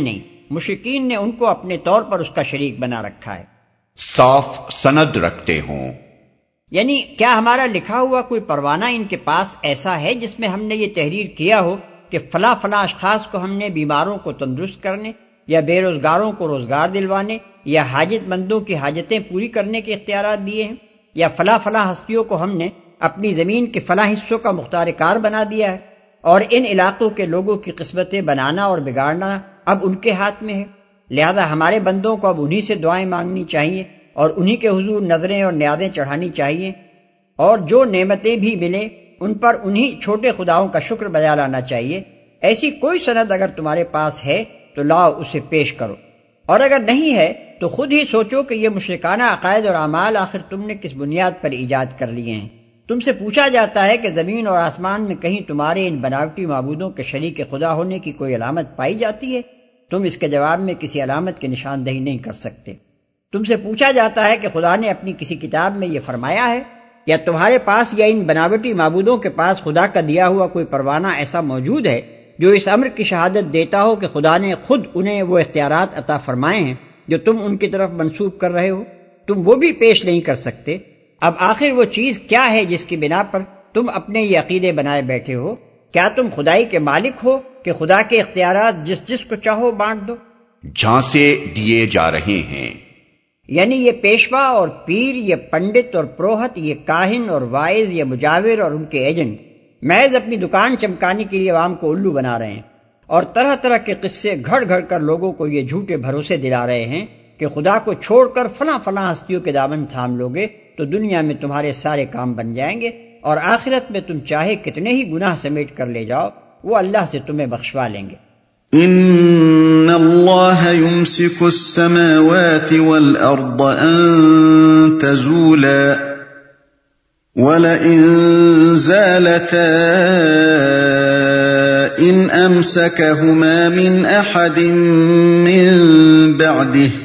مشرکین نے ان کو اپنے طور پر اس کا شریک بنا رکھا ہے، صاف سند رکھتے ہوں۔ یعنی کیا ہمارا لکھا ہوا کوئی پروانہ ان کے پاس ایسا ہے جس میں ہم نے یہ تحریر کیا ہو کہ فلاں فلاں اشخاص کو ہم نے بیماروں کو تندرست کرنے یا بے روزگاروں کو روزگار دلوانے یا حاجت مندوں کی حاجتیں پوری کرنے کے اختیارات دیے ہیں، یا فلاں فلاں ہستیوں کو ہم نے اپنی زمین کے فلاں حصوں کا مختار کار بنا دیا ہے، اور ان علاقوں کے لوگوں کی قسمتیں بنانا اور بگاڑنا اب ان کے ہاتھ میں ہے، لہذا ہمارے بندوں کو اب انہی سے دعائیں مانگنی چاہیے اور انہی کے حضور نظریں اور نیازیں چڑھانی چاہیے، اور جو نعمتیں بھی ملے ان پر انہی چھوٹے خداؤں کا شکر بجا لانا چاہیے۔ ایسی کوئی سند اگر تمہارے پاس ہے تو لاؤ اسے پیش کرو، اور اگر نہیں ہے تو خود ہی سوچو کہ یہ مشرکانہ عقائد اور اعمال آخر تم نے کس بنیاد پر ایجاد کر لیے ہیں۔ تم سے پوچھا جاتا ہے کہ زمین اور آسمان میں کہیں تمہارے ان بناوٹی معبودوں کے شریک خدا ہونے کی کوئی علامت پائی جاتی ہے؟ تم اس کے جواب میں کسی علامت کی نشاندہی نہیں کر سکتے۔ تم سے پوچھا جاتا ہے کہ خدا نے اپنی کسی کتاب میں یہ فرمایا ہے، یا تمہارے پاس یا ان بناوٹی معبودوں کے پاس خدا کا دیا ہوا کوئی پروانہ ایسا موجود ہے جو اس امر کی شہادت دیتا ہو کہ خدا نے خود انہیں وہ اختیارات عطا فرمائے ہیں جو تم ان کی طرف منسوب کر رہے ہو؟ تم وہ بھی پیش نہیں کر سکتے۔ اب آخر وہ چیز کیا ہے جس کی بنا پر تم اپنے یہ عقیدے بنائے بیٹھے ہو؟ کیا تم خدائی کے مالک ہو کہ خدا کے اختیارات جس جس کو چاہو بانٹ دو؟ جھانسے دیے جا رہے ہیں، یعنی یہ پیشوا اور پیر، یہ پنڈت اور پروہت، یہ کاہن اور واعظ، یہ مجاور اور ان کے ایجنٹ محض اپنی دکان چمکانے کے لیے عوام کو الو بنا رہے ہیں، اور طرح طرح کے قصے گھڑ گھڑ کر لوگوں کو یہ جھوٹے بھروسے دلا رہے ہیں کہ خدا کو چھوڑ کر فلاں فلاں ہستیوں کے دامن تھام لوگے تو دنیا میں تمہارے سارے کام بن جائیں گے، اور آخرت میں تم چاہے کتنے ہی گناہ سمیٹ کر لے جاؤ وہ اللہ سے تمہیں بخشوا لیں گے۔ ان اللہ یمسک السماوات والارض ان تزولا وَلَئِن زَالَتَا إِنْ أَمْسَكَهُمَا مِنْ أَحَدٍ مِّن بَعْدِهِ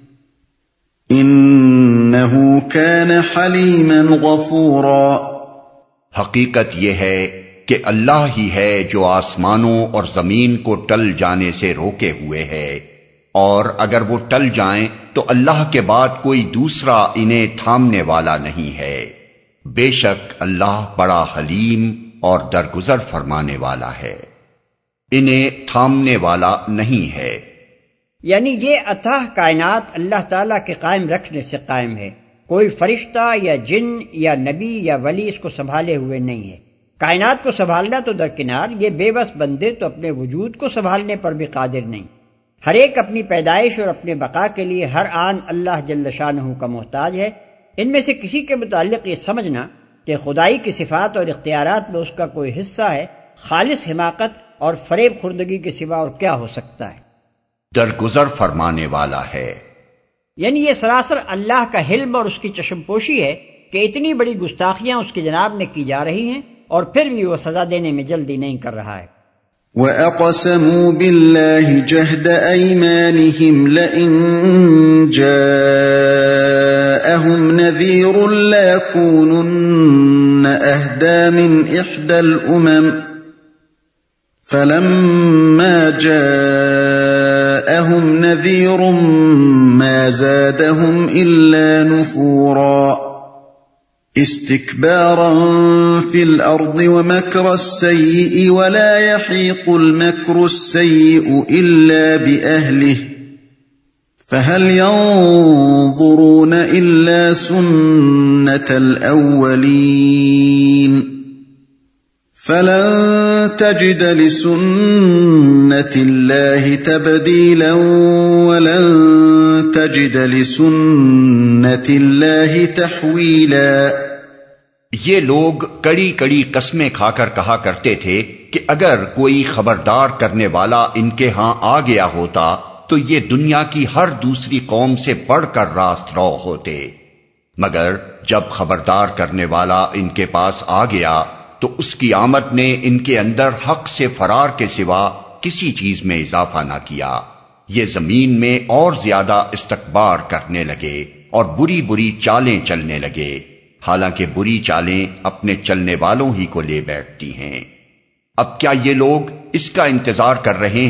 إِنَّهُ كَانَ حَلِيمًا غَفُورًا۔ حقیقت یہ ہے کہ اللہ ہی ہے جو آسمانوں اور زمین کو ٹل جانے سے روکے ہوئے ہے، اور اگر وہ ٹل جائیں تو اللہ کے بعد کوئی دوسرا انہیں تھامنے والا نہیں ہے۔ بے شک اللہ بڑا حلیم اور درگزر فرمانے والا ہے، انہیں تھامنے والا نہیں ہے۔ یعنی یہ اتھاہ کائنات اللہ تعالیٰ کے قائم رکھنے سے قائم ہے، کوئی فرشتہ یا جن یا نبی یا ولی اس کو سنبھالے ہوئے نہیں ہے۔ کائنات کو سنبھالنا تو درکنار، یہ بے بس بندے تو اپنے وجود کو سنبھالنے پر بھی قادر نہیں۔ ہر ایک اپنی پیدائش اور اپنے بقا کے لیے ہر آن اللہ جل شانہ کا محتاج ہے۔ ان میں سے کسی کے متعلق یہ سمجھنا کہ خدائی کی صفات اور اختیارات میں اس کا کوئی حصہ ہے، خالص حماقت اور فریب خوردگی کے سوا اور کیا ہو سکتا ہے۔ درگزر فرمانے والا ہے، یعنی یہ سراسر اللہ کا حلم اور اس کی چشم پوشی ہے کہ اتنی بڑی گستاخیاں اس کی جناب میں کی جا رہی ہیں اور پھر بھی وہ سزا دینے میں جلدی نہیں کر رہا ہے۔ وَأَقْسَمُوا بِاللَّهِ جَهْدَ أَيْمَانِهِمْ لَئِن جَاءَهُمْ نَذِيرٌ لَّيَكُونُنَّ أَهْدَىٰ مِنْ إِحْدَى الْأُمَمِ فَلَمَّا جَاءَهُمْ نَذِيرٌ مَّا زَادَهُمْ إِلَّا نُفُورًا استكبارا في الأرض ومكر السيء ولا يحيق المكر السيء إلا بأهله فهل ينظرون إلا سنة الأولين فلن تجد لسنة الله تبديلا ولن تجد لسنة الله تحويلا۔ یہ لوگ کڑی کڑی قسمیں کھا کر کہا کرتے تھے کہ اگر کوئی خبردار کرنے والا ان کے ہاں آ گیا ہوتا تو یہ دنیا کی ہر دوسری قوم سے بڑھ کر راست رو ہوتے، مگر جب خبردار کرنے والا ان کے پاس آ گیا تو اس کی آمد نے ان کے اندر حق سے فرار کے سوا کسی چیز میں اضافہ نہ کیا۔ یہ زمین میں اور زیادہ استکبار کرنے لگے اور بری بری چالیں چلنے لگے، حالانکہ بری چالیں اپنے چلنے والوں ہی کو لے بیٹھتی ہیں۔ اب کیا یہ لوگ اس کا انتظار کر رہے ہیں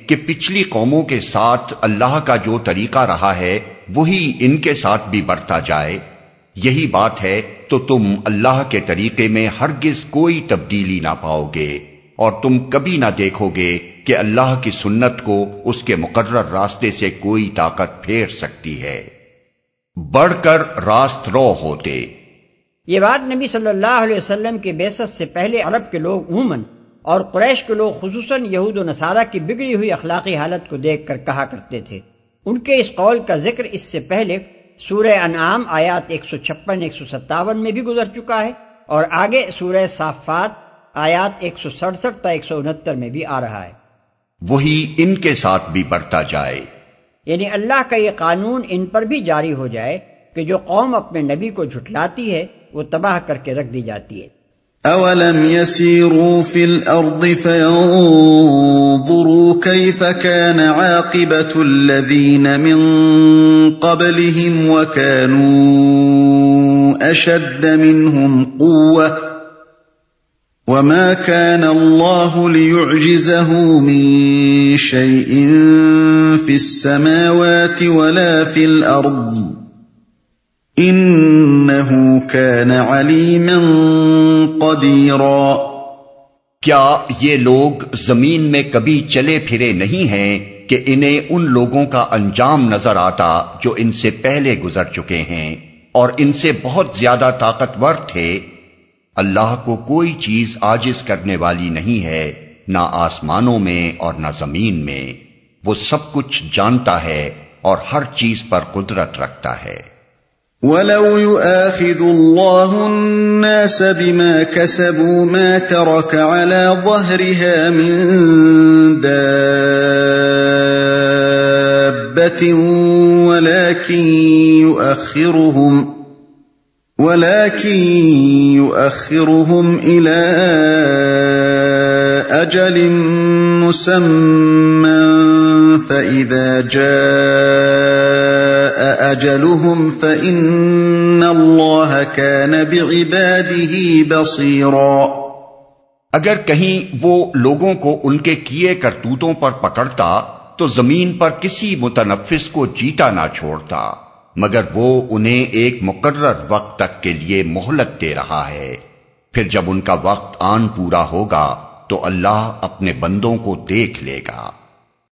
کہ پچھلی قوموں کے ساتھ اللہ کا جو طریقہ رہا ہے وہی ان کے ساتھ بھی برتا جائے؟ یہی بات ہے تو تم اللہ کے طریقے میں ہرگز کوئی تبدیلی نہ پاؤ گے، اور تم کبھی نہ دیکھو گے کہ اللہ کی سنت کو اس کے مقرر راستے سے کوئی طاقت پھیر سکتی ہے۔ بڑھ کر راست رو ہوتے۔ یہ بات نبی صلی اللہ علیہ وسلم کی بعثت سے پہلے عرب کے لوگ عموماً اور قریش کے لوگ خصوصاً یہود و نصارہ کی بگڑی ہوئی اخلاقی حالت کو دیکھ کر کہا کرتے تھے۔ ان کے اس قول کا ذکر اس سے پہلے سورہ انعام آیات ایک سو چھپن ایک سو ستاون میں بھی گزر چکا ہے، اور آگے سورہ صافات آیات ایک سو سڑسٹھ تا ایک سو انہتر میں بھی آ رہا ہے۔ وہی ان کے ساتھ بھی برتا جائے، یعنی اللہ کا یہ قانون ان پر بھی جاری ہو جائے کہ جو قوم اپنے نبی کو جھٹلاتی ہے وہ تباہ کر کے رکھ دی جاتی ہے۔ اولم يسيروا في الارض فينظروا كيف كان عاقبة الذين من قبلهم وكانوا اشد منهم قوة وما كان الله ليعجزه من شيء في السماوات ولا في الارض انه كان عليما قديرا۔ کیا یہ لوگ زمین میں کبھی چلے پھرے نہیں ہیں کہ انہیں ان لوگوں کا انجام نظر آتا جو ان سے پہلے گزر چکے ہیں اور ان سے بہت زیادہ طاقتور تھے؟ اللہ کو کوئی چیز عاجز کرنے والی نہیں ہے، نہ آسمانوں میں اور نہ زمین میں۔ وہ سب کچھ جانتا ہے اور ہر چیز پر قدرت رکھتا ہے۔ وَلَوْ يُؤَاخِذُ اللَّهُ النَّاسَ بِمَا كَسَبُوا مَا تَرَكَ عَلَى ظَهْرِهَا مِن دَابَّةٍ وَلَكِن يُؤَخِّرُهُمْ وَلَكِن يُؤَخِّرُهُمْ إِلَى أَجَلٍ مُّسَمًّى فَإِذَا جَاءَ أَجَلُهُمْ فَإِنَّ اللَّهَ كَانَ بِعِبَادِهِ بَصِيرًا۔ اگر کہیں وہ لوگوں کو ان کے کیے کرتوتوں پر پکڑتا تو زمین پر کسی متنفس کو جیتا نہ چھوڑتا، مگر وہ انہیں ایک مقرر وقت تک کے لیے مہلت دے رہا ہے۔ پھر جب ان کا وقت آن پورا ہوگا تو اللہ اپنے بندوں کو دیکھ لے گا۔